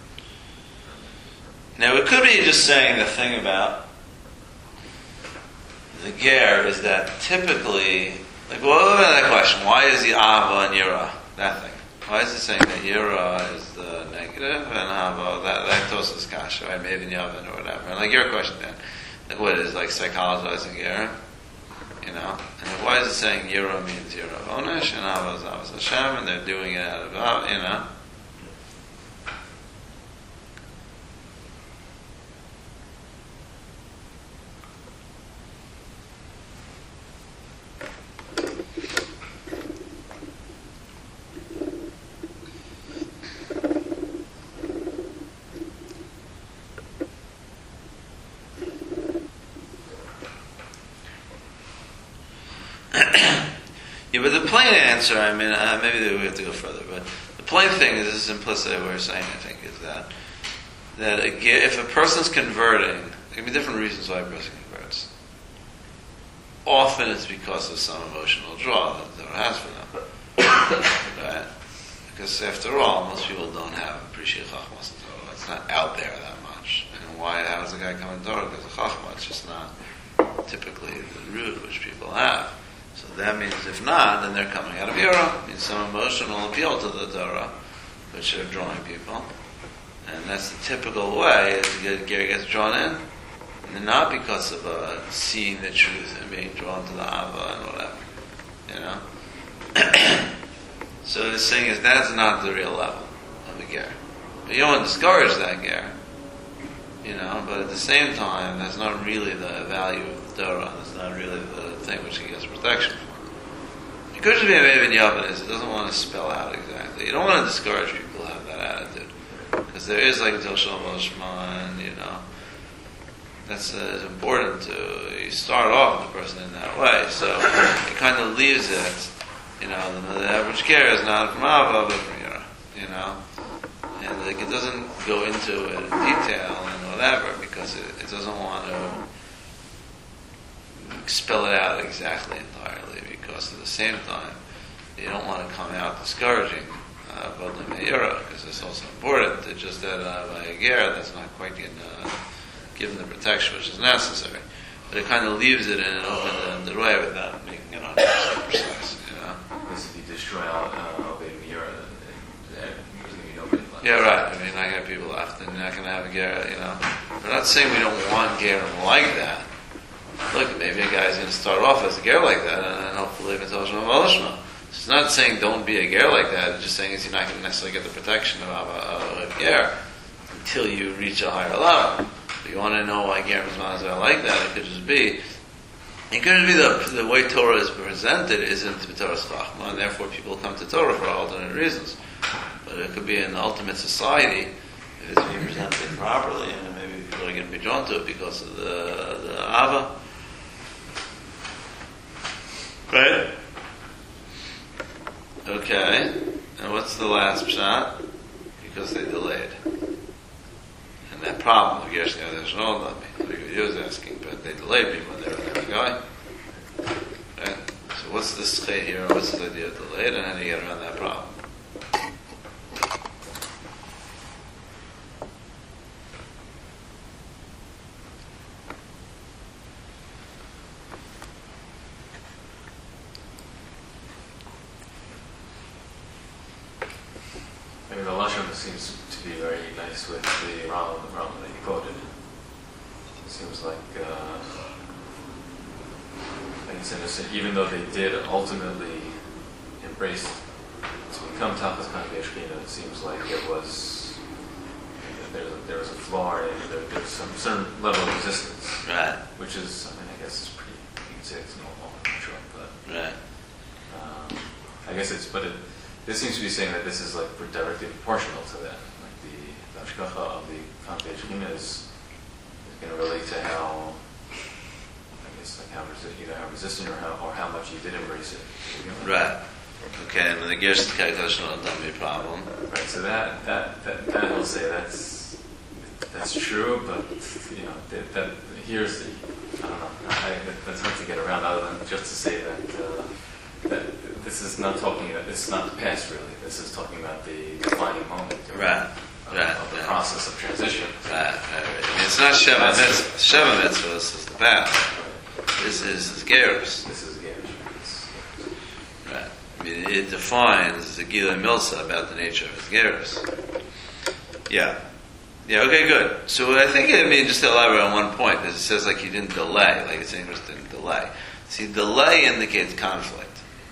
Now, it could be just saying the thing about the ger is that typically, what about that question? Why is the Ava and Yira? That thing. Why is it saying that Yira is the negative and Ava, that Tosafos kasha, right? Maybe Yavin or whatever. And your question then, what is psychologizing ger? And why is it saying Yira means Yira of Onesh and Ava is Avos Hashem and they're doing it out of, Yeah, but the plain answer, maybe we have to go further, but the plain thing is, this is implicit what we're saying, I think, is that if a person's converting, there can be different reasons why a person converts. Often it's because of some emotional draw that the Torah has for them. Right? Because after all, most people don't have appreciate Chachmas and Torah. It's not out there that much. And how does a guy come in Torah? Because of Chachma, it's just not typically the root which people have. So that means if not, then they're coming out of Yira. It means some emotional appeal to the Torah, which are drawing people. And that's the typical way, is the ger gets drawn in. And not because of seeing the truth and being drawn to the Ava and whatever. So the thing is, that's not the real level of the ger. But you don't want to discourage that ger. But at the same time, that's not really the value of the Torah. That's not really the thing which he gets protection for. It could just be a Maven Yavin, it doesn't want to spell out exactly. You don't want to discourage people who have that attitude. Because there is like Tel Shalom Shema, and that's important to, you start off with the person in that way. So it kind of leaves it, the average care is not from Ava, but from Yira, And it doesn't go into it in detail and whatever, because it doesn't want to spell it out exactly entirely, because at the same time, you don't want to come out discouraging Vodli Meira, because it's also important that just that by a ger, that's not quite given the protection which is necessary. But it kind of leaves it in an open-ended way without making it 100% precise, Because if you destroy Obed Meira, there's going to be nobody left. Yeah, right. I mean, you're not going to have people left, and you're not going to have a ger, We're not saying we don't want gerim like that. Look, maybe a guy's going to start off as a ger like that, and then hopefully it's Malashma. It's not saying don't be a ger like that. It's just saying is you're not going to necessarily get the protection of a ger until you reach a higher level. If you want to know why gerim is not like that, it could just be the way Torah is presented isn't Torah's Chachma, and therefore people come to Torah for alternate reasons. But it could be in the ultimate society, if it's being presented properly, and maybe people are going to be drawn to it because of the Ava. Right? Okay. And what's the last shot? Because they delayed. And that problem of Gershka Deshon, like he was asking, but they delayed people when they were never going. Right? So what's the schei here? What's the idea of delayed? And how do you get around that problem? I mean, the Lashon seems to be very nice with the Ram that you quoted. It seems like, it's innocent, even though they did ultimately embrace to become Tachas Kanvei Shechina, it seems like there was a flaw in it, there's some certain level of resistance. Right. Which is, I guess it's pretty, you can say it's normal, I'm sure, but... Right. I guess this seems to be saying that this is like directly proportional to that. Like the Hashgacha of the Kanvei Shechina is going to relate to how, I guess, like either how resistant or how much you did embrace it. Right. Okay, and the Gershka Deshon don't be a problem. Right. So that will say that's true, but that here's the I don't know. That's hard to get around other than just to say that this is not talking about, this is not the past really. This is talking about the defining moment. Right. Of the process of transition. Right. I mean, it's not Sheva Mitzvah. Sheva Mitzvah is the past. This is Gerus. This is Gerus. Right. I mean, it defines the Gila Milsa about the nature of his Gerus. Yeah. Yeah, okay, good. So I think, just to elaborate on one point, because it says like he didn't delay, like it's interesting, delay. See, delay indicates conflict.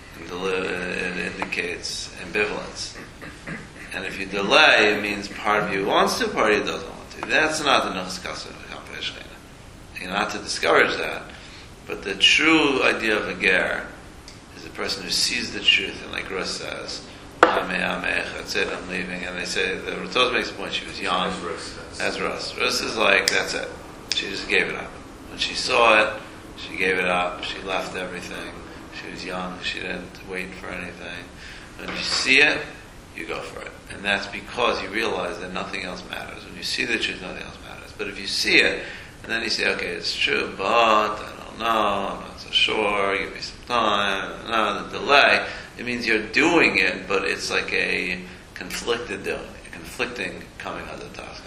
It indicates ambivalence. And if you delay, it means part of you wants to, part of you doesn't want to. That's not the Nechus of the Kanvei Shechina. Not to discourage that, but the true idea of a ger is a person who sees the truth, and like Russ says, that's it, I'm leaving. And they say, the Ratos makes the point, she was young. That's Russ. Russ is like, that's it. She just gave it up. When she saw it, she gave it up. She left everything. She was young. She didn't wait for anything. When you see it, you go for it. And that's because you realize that nothing else matters. When you see the truth, nothing else matters. But if you see it, and then you say, okay, it's true, but I don't know, I'm not so sure, give me some time, no, the delay, it means you're doing it, but it's like a conflicted doing, a conflicting coming under the task.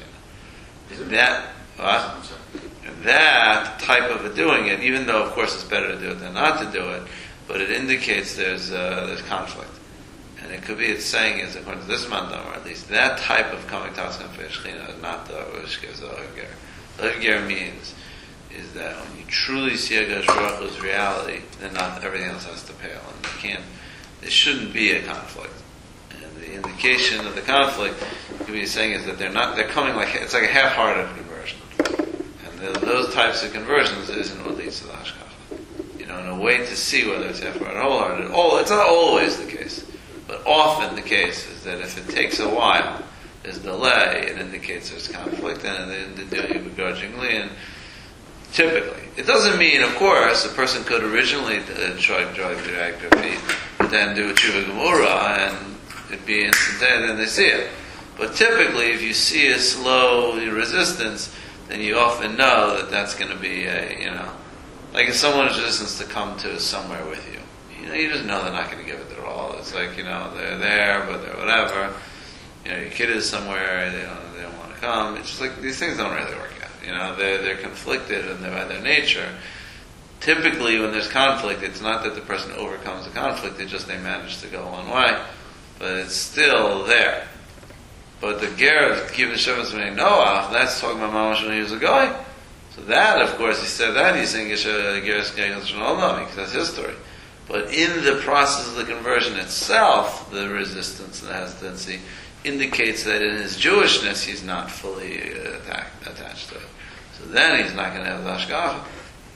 That type of a doing it, even though of course it's better to do it than not to do it, but it indicates there's conflict. And it could be it's saying is, according to this mandam, or at least that type of coming task Kanvei Shechina is not the Ger. The Ger means is that when you truly see a Kadosh Baruch Hu's reality, then not everything else has to pale, and there shouldn't be a conflict. And the indication of the conflict could be saying is that they're coming like, it's like a half-hearted conversion. And those types of conversions isn't what leads to the Hashgacha. In a way to see whether it's half-hearted or wholehearted. It's not always the case, but often the case is that if it takes a while, there's delay, it indicates there's conflict, and they're doing it begrudgingly, and typically. It doesn't mean, of course, a person could originally try to drag their feet, but then do a tshuva gemura, and it'd be instantaneous, then they see it. But typically, if you see a slow resistance, then you often know that that's going to be like if someone is resistant to come to somewhere with you. you just know they're not going to give it their all. It's like, they're there, but they're whatever. Your kid is somewhere, they don't want to come. It's just like, these things don't really work out. They're conflicted, and they're by their nature. Typically, when there's conflict, it's not that the person overcomes the conflict, it's just they manage to go one way, but it's still there. But the ger of Kibbutz Shevet Bnei Noach, that's talking about Mamash when he was a guy. So that, of course, he said that, he's saying Geras Kegel Shalom, because that's his story. But in the process of the conversion itself, the resistance and the hesitancy indicates that in his Jewishness, he's not fully attached to it. So then he's not going to have the Hashgacha.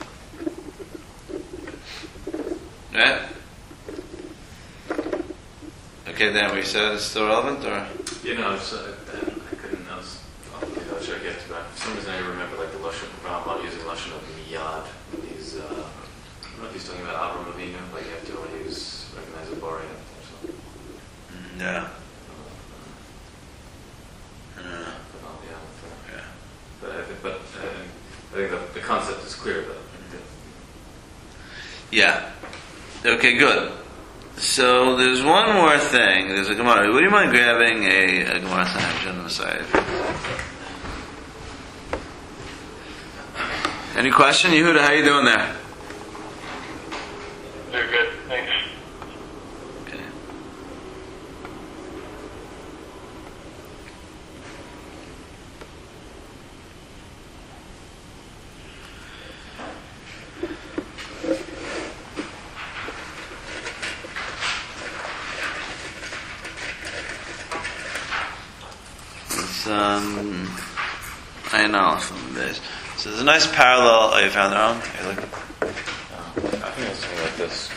Right? Okay, then we said it's still relevant, or? I couldn't, I was sure I get to that. For some reason I remember like the Lashon, Rambam using Lashon of Miyad. He's, I don't know if he's talking about Avram Avinu, like after when he was recognized as Borean or something. Yeah. But I think the concept is clear, though. Yeah. Okay, good. So there's one more thing. There's a Gemara. Would you mind grabbing a Gemara Sanhedrin on the side? Any question? Yehuda, how you doing there? They're good. Thanks. Okay. I know from this. So there's a nice parallel. Oh, you found it wrong? Hey, look. I think it's something like this.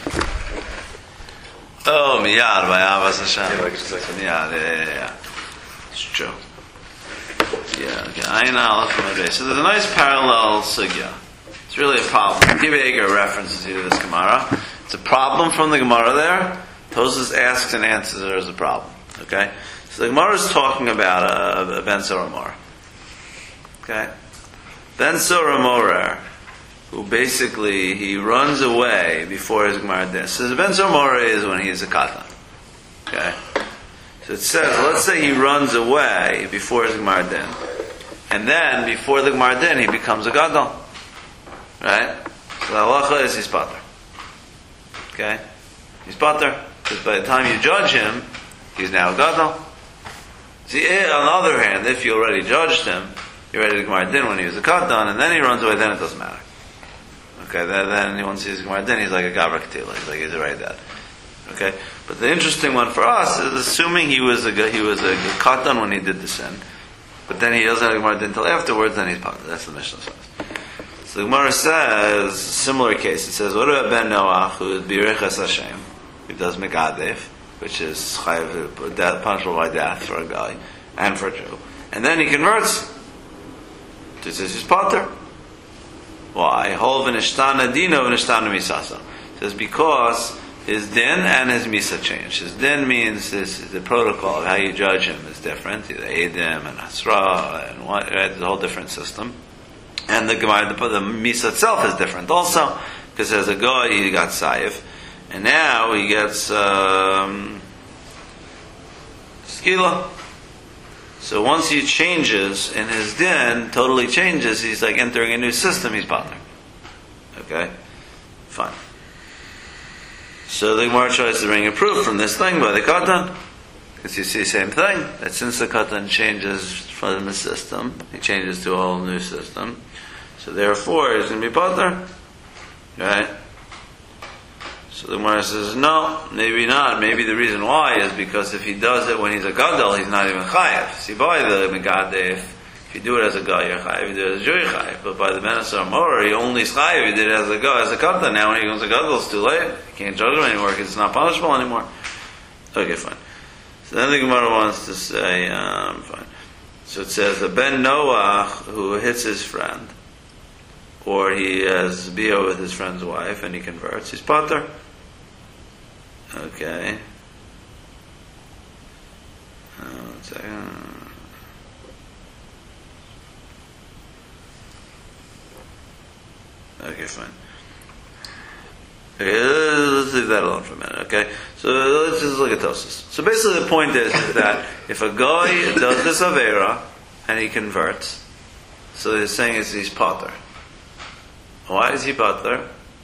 Oh, Miyad by Avas Hashem. Yeah, like it's like Miyad, yeah. It's true. Yeah, okay. I know from my base. So there's a nice parallel sugya. It's really a problem. I'll give you a reference to this Gemara. It's a problem from the Gemara there. Tosfos asks and answers there as a problem. Okay? So the Gemara is talking about a Ben Soramor. Okay? Ben Soramor, who basically, he runs away before his Gemara Din. So the Ben Soramor is when he's a Katan. Okay? So it says, let's say he runs away before his Gemara Din. And then, before the Gemara Din, he becomes a Gadol. Right? So the halacha is he's pater. Okay? He's pater. Because by the time you judge him, he's now a Gadol. See, on the other hand, if you already judged him, you're ready to Gemara Din when he was a Katan, and then he runs away, then it doesn't matter. Okay, then once he's a Gemara Din, he's like a Gabra Ketila. He's like, he's already dead. Okay? But the interesting one for us is assuming he was a Katan when he did the sin, but then he doesn't have a Gemara Din until afterwards, then he's pater. That's the Mishnah says. So the Gemara says, similar case, it says, what about Ben Noach, who is Birichas Hashem, who does Megadef, which is chayav, punishable by death for a guy and for a Jew, and then he converts. It says he's pater. Why? Hol v'nishtana dino v'nishtana misasa. It says because his din and his misa change. His din means the protocol of how you judge him is different. The edim and asra and what, right? It's a whole different system. And the misa itself is different also because as a guy he got saif. And now he gets skila. So once he changes in his din, totally changes, he's like entering a new system, he's pater. Okay? Fine. So the Gemara tries to bring a proof from this thing by the Katan. Because you see the same thing, that since the Katan changes from the system, he changes to a whole new system. So therefore, he's going to be pater. Right? So the Gemara says, no, maybe not. Maybe the reason why is because if he does it when he's a Gadol, he's not even chayav. See, by the Megadef, if you do it as a guy, you're chayav. If you do it as a Jew, you're chayav. But by the Ben Soramor, he only is chayav. He did it as a guy, as a Katan. Now when he becomes a Gadol, it's too late. You can't judge him anymore because it's not punishable anymore. Okay, fine. So then the Gemara wants to say, fine. So it says, the Ben Noach, who hits his friend, or he has bia with his friend's wife, and he converts, he's pater. Okay. One second. Okay, fine. Okay, let's leave that alone for a minute, okay? So let's just look at Tosfos. So basically the point is that if a guy does this Avera and he converts, so they're saying is he's Potter. Why is he Potter?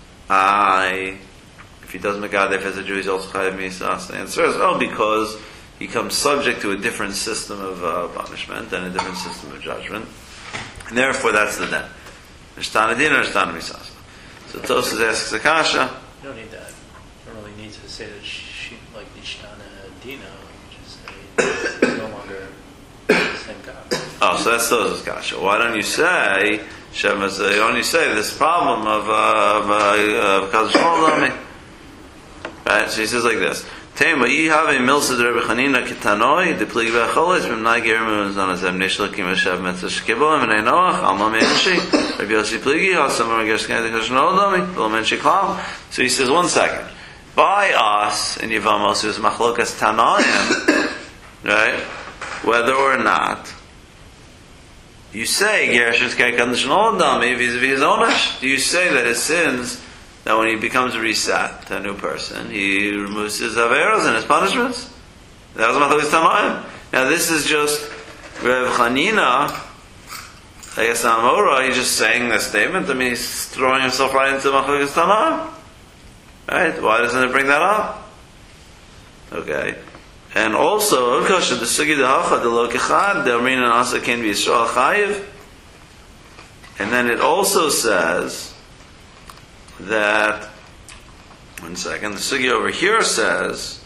If he does Megadef as a Jew, he's also Chayav Misas. The answer is, because he comes subject to a different system of punishment and a different system of judgment. And therefore that's the din. Nishtana Din or Nishtana Misas. So Tosfos asks Akasha. You don't need that. You don't really need to say that she, like Nishtana Dina, you just say it's no longer the same God. Oh, so that's Tosfos Kasha. Why don't you say, this problem of Kadosh Dami? Right, so he says like this. Tema Ihave Milsa de Rebbe Chanina Ketanoi, the Plig Becholis, Mimnai Gerim Zanazem Nishlokim Hashem Metzah Shkibolim, and Noach, Alma Menshi, Rabbi Yossi Pligi, Hasam Gershkan de Kashnodami, Bill Menshi Klam. So he says, 1 second. By us, in Yevamos, is Machlokas Tanaim, right, whether or not you say Gershkan de Kashnodami vis-a-vis his onash, do you say that his sins, that when he becomes reset to a new person, he removes his averos and his punishments? That was Machlokes Tanaim. Now this is just Reb Chanina, I guess Amora, he's just saying the statement. I mean, he's throwing himself right into Machlokes Tanaim. Right? Why doesn't it bring that up? Okay. And also, the Sugi Dehacha, the Lokechad, the Amrin and Asa can be Yisrael Chayiv. And then it also says that, 1 second, the Sugi over here says,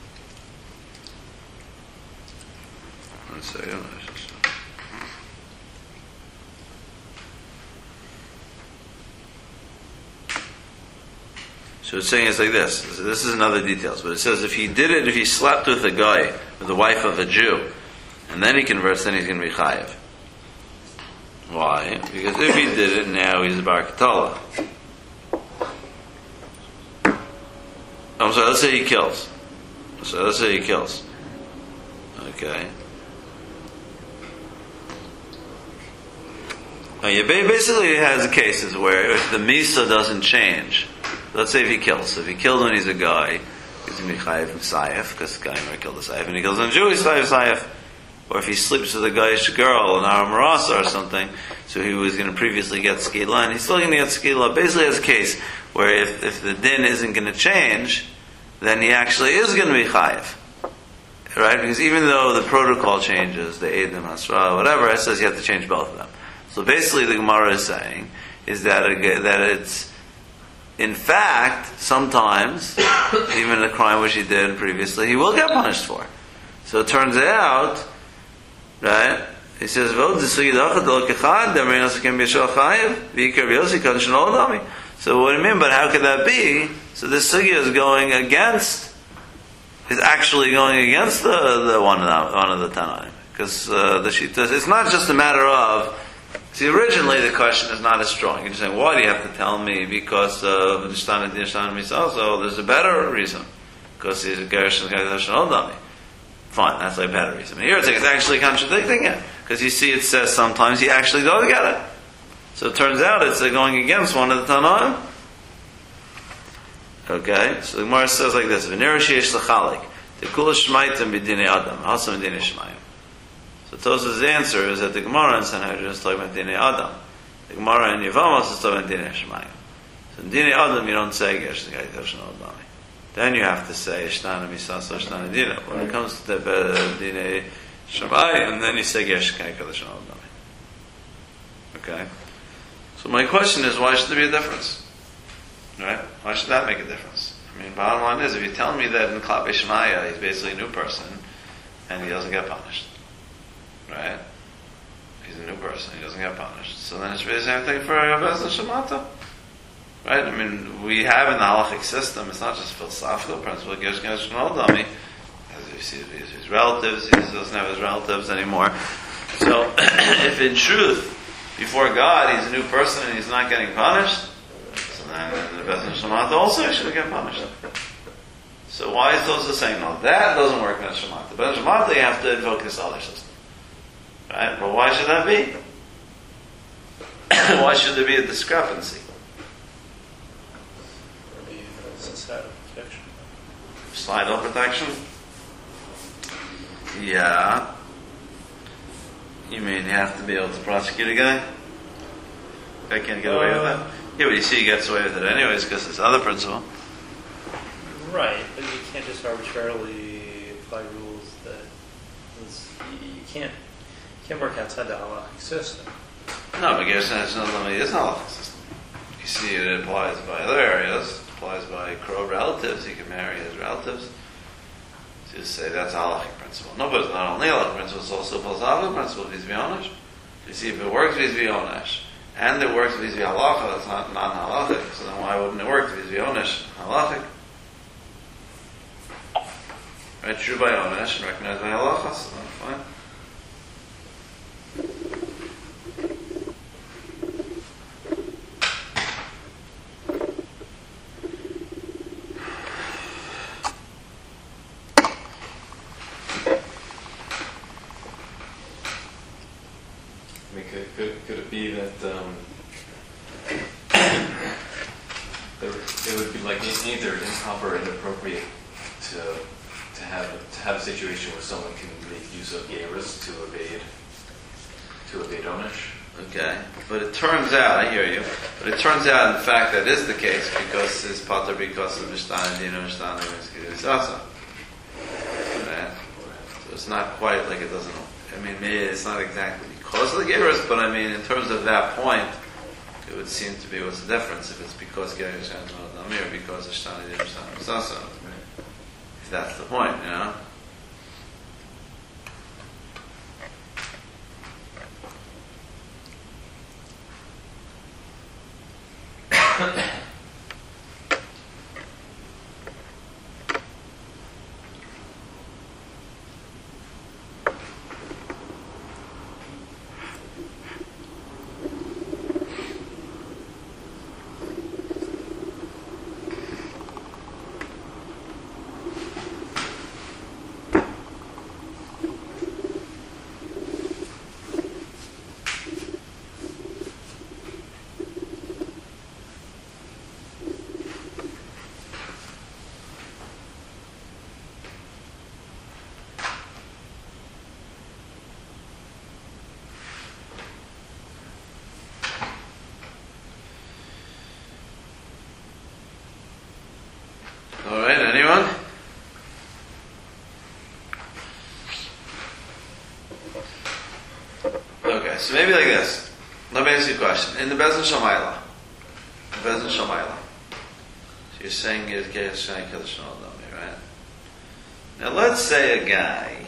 1 second, so it's saying it's like this. This is another details, but it says if he slept with a guy, with the wife of a Jew, and then he converts, then he's going to be chayiv. Why? Because if he did it, now he's a bar Ketala. I'm sorry, let's say he kills. Okay. Basically, it has cases where if the Misa doesn't change, let's say if he kills. So if he killed when he's a guy, he's going to be chayiv from Sayef, because the guy never killed a Sayef, and he kills a Jew, he's chayiv Sayef. Or if he sleeps with a Gayish girl, an Aramarasa or something, so he was going to previously get Skila, and he's still going to get Skila. Basically, it's a case where if the din isn't going to change, then he actually is going to be chayiv. Right? Because even though the protocol changes, the Eidim, Hasra, whatever, it says you have to change both of them. So basically, the Gemara is saying is that it's, in fact, sometimes, even a crime which he did previously, he will get punished for. So it turns out, right? He says, so what do you mean? But how could that be? So this sugya is actually going against the one of the Tanaim, because the Shita, it's not just a matter of. See, originally the question is not as strong. You're just saying, why do you have to tell me? Because of the Nishtana Misal, so there's a better reason. Because he's a Gershon Dami. Fine, that's like a better reason. Here it's actually contradicting it. Because you see it says sometimes he actually does get it. So it turns out it's going against one of the Tanaim. Okay, so the Gemara says like this: V'nira sheyesh l'chalik, tekula shmaitim b'dinei adam, hasam b'dinei shmayim. So Tosfos' answer is that the Gemara in Sanhedrin is talking about dinei adam. The Gemara in Yevamos is talking about dinei shmayim. So in dinei adam you don't say gesh the gayitosh n'odami. Then you have to say Ishtana Misasa, Ishtana Dina. When it comes to the Dine Shamayim, then you say Gesh Kaikodesh Nami. Okay? So my question is, why should there be a difference? Right? Why should that make a difference? I mean, bottom line is, if you tell me that in Klape Shemaya he's basically a new person, and he doesn't get punished. Right? He's a new person, he doesn't get punished. So then it's really the same thing for Bezdin Shemata. Right? I mean, we have in the halachic system, it's not just a philosophical principle, Gesh Gesh Nodami, as you see his relatives, he doesn't have his relatives anymore. So, if in truth, before God, he's a new person and he's not getting punished, so then the Bezdin Shemata also should get punished. So why is those the same? No, that doesn't work in Bezdin Shemata. Bezdin Shemata, you have to invoke this other system. Right? But why should that be? Why should there be a discrepancy? societal protection. Societal protection? Yeah. You mean you have to be able to prosecute a guy? I can't get away with that? Yeah, but you see he gets away with it anyways because it's other principle. Right, but you can't just arbitrarily apply rules that you can't work outside the halachic system. No, but Gershon is not a halachic system. You see it applies by other areas. It applies by crow relatives. He can marry his relatives. To say that's a halachic principle. No, but it's not only a halachic principle, it's also a philosophical principle, vis-a-vis onesh. You see, if it works vis-a-vis onesh, and it works vis-a-vis halacha, it's not non-halachic, so then why wouldn't it work vis-a-vis onesh, halachic? Right, true by onesh and recognized by halacha, so that's fine. Could it be that it would be like either improper and inappropriate to have a situation where someone can make use of Geras to evade Onesh? Okay, but it turns out, I hear you, but it turns out in fact that is the case because it's pater because of Mishnah Dina Mishnah Mishnah. Right? So it's not quite like it doesn't. I mean, maybe it's not exactly because of the Geras, but I mean, in terms of that point, it would seem to be what's the difference if it's because Geras is not Amir or because of Mishnah Dina Mishnah. If that's the point, you know. Alright, anyone? Okay, so maybe like this. Let me ask you a question. In the Bezdin Shamayla, so you're saying is Geras Shani Kiddush Nodami, right? Now let's say a guy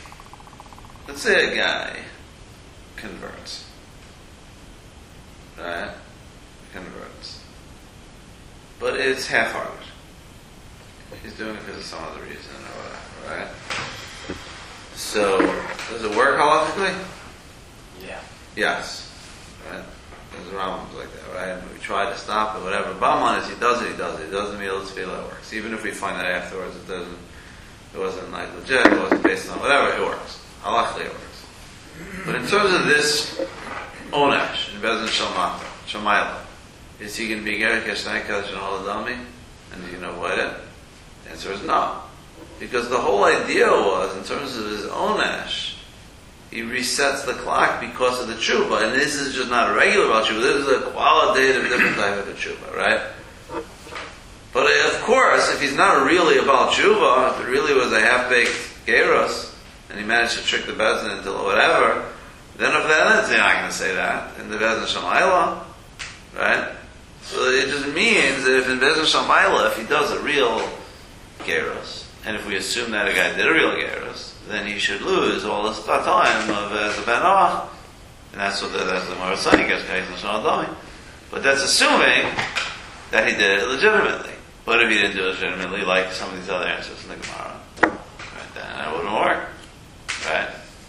converts. Right? Converts. But it's half-hearted. He's doing it because of some other reason or whatever, right? So, does it work halachically? Yeah. Yes. Right? There's Rambams like that, right? And we try to stop it, whatever. Bottom line is, he does it. It doesn't mean it's feel it works. Even if we find that afterwards it wasn't like legit, it wasn't based on whatever, it works. Halachically it works. But in terms of this Onesh, in Bezdin Shamayla, is he going to be Geras Shnei Kiddush and Holadami? And you can avoid it? The answer is no. Because the whole idea was, in terms of his onesh, he resets the clock because of the tshuva. And this is just not a regular about tshuva, this is a qualitative, different type of a tshuva, right? But of course, if he's not really about tshuva, if it really was a half-baked Geras, and he managed to trick the Bezdin into whatever, then if that is, you're not going to say that. In the Bezdin Shamayla, right? So it just means that if in Bezdin Shamayla, if he does a real Geras, and if we assume that a guy did a real Geras, then he should lose all this time of the Ben Noach, and that's the Gemara is saying, but that's assuming that he did it legitimately. But if he didn't do it legitimately, like some of these other answers in the Gemara, right, then it wouldn't work. Right?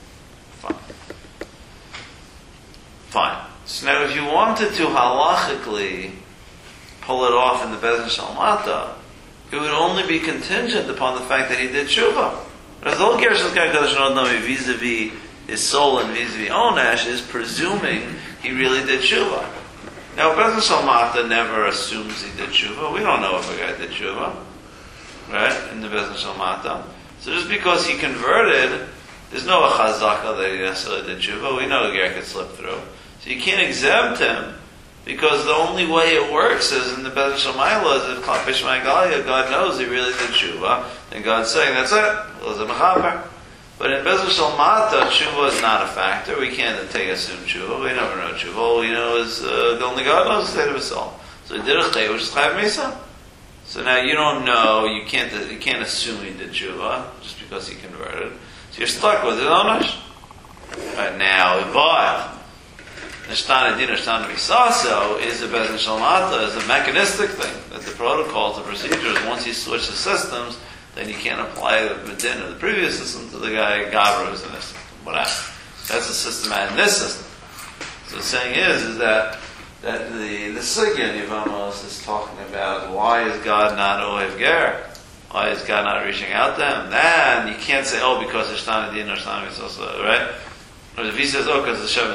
Fine. So now if you wanted to halachically pull it off in the Bezdin Shalmata, it would only be contingent upon the fact that he did tshuva. Whereas the whole Geras Kiddush Nodami vis-a-vis his soul and vis-a-vis Onesh is presuming he really did tshuva. Now, Beis Shalmata never assumes he did tshuva. We don't know if a guy did tshuva, right? In the Beis Shalmata. So just because he converted, there's no chazaka that he necessarily did tshuva. We know a guy could slip through. So you can't exempt him, because the only way it works is in the Beis Shamayla is if Klapish Magalia, God knows he really did tshuva, then God's saying, that's it, was a mechaber. But in Beis Shalmata, tshuva is not a factor. We can't take assume tshuva. We never know tshuva. All we know is the only God knows the state of his soul. So he did a chay, which is chayav misa. So now you don't know. You can't assume he did tshuva just because he converted. So you're stuck with it, onash. Right now, but Nishtana Din Nishtana Misaso is a Beis Shalmata, is a mechanistic thing. That the protocols, the procedures, once you switch the systems, then you can't apply the din of the previous system to the guy Gabra who's in this system. Whatever. That's the system in this system. So the saying is that the Sugya in Yevamos is talking about why is God not Ohev Ger? Why is God not reaching out to him? Then you can't say, oh, because Nishtana Din or Nishtana Misaso, right? Or if he says, oh, because the Shevet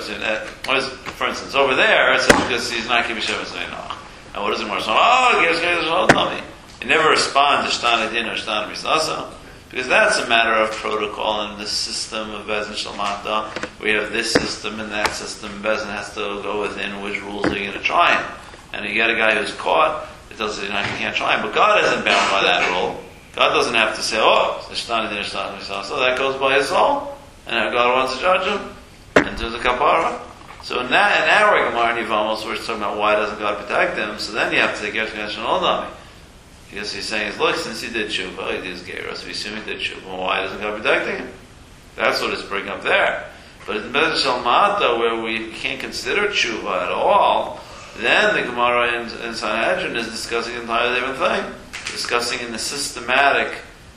for instance, over there, it says because he's not keeping Shevet Noach. And what does it more say? Oh, he has it never responds to Shtana Din or Shtana Misasa, because that's a matter of protocol in the system of Beis Shalmata. We have this system and that system. Beis has to go within which rules are you going to try him. And you get a guy who's caught, it doesn't, you can't try him. But God isn't bound by that rule. God doesn't have to say, oh, the Shtana Din or Shtana Misasa. That goes by his soul. And now God wants to judge him and do the kapara. So in our Gemara in Yevamos, we're talking about why doesn't God protect him. So then you have to take Yeshua Oldami. Because he's saying, look, since he did tshuva, he did his gera, so we assume he did tshuva. Well, why doesn't God protecting him? That's what it's bringing up there. But in Beis Shalmata, where we can't consider tshuva at all, then the Gemara in Sanhedrin is discussing an entirely different thing. Discussing in the systematic,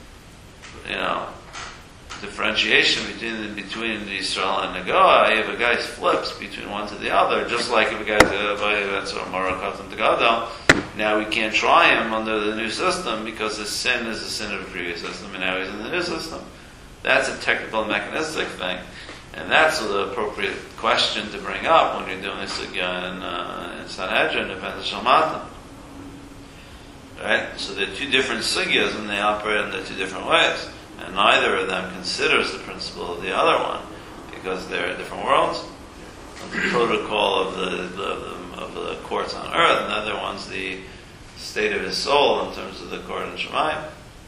differentiation between the Yisrael and the Goy. If a guy flips between one to the other, just like if a guy's that's what Mara Katan to Gadol, now we can't try him under the new system because his sin is a sin of the previous system, and now he's in the new system. That's a technical mechanistic thing, and that's the appropriate question to bring up when you're doing this again in Sanhedrin, in Beis Shalmata. Right? So there are two different sugyas, and they operate in the two different ways. And neither of them considers the principle of the other one, because they're different worlds. The protocol of the courts on earth, and the other one's the state of his soul in terms of the court in Shemayim.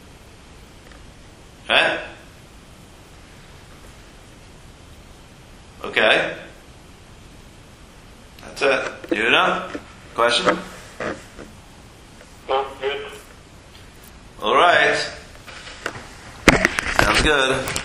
Right? Okay. That's it. You know? Question? Sounds good. All right. Sounds good.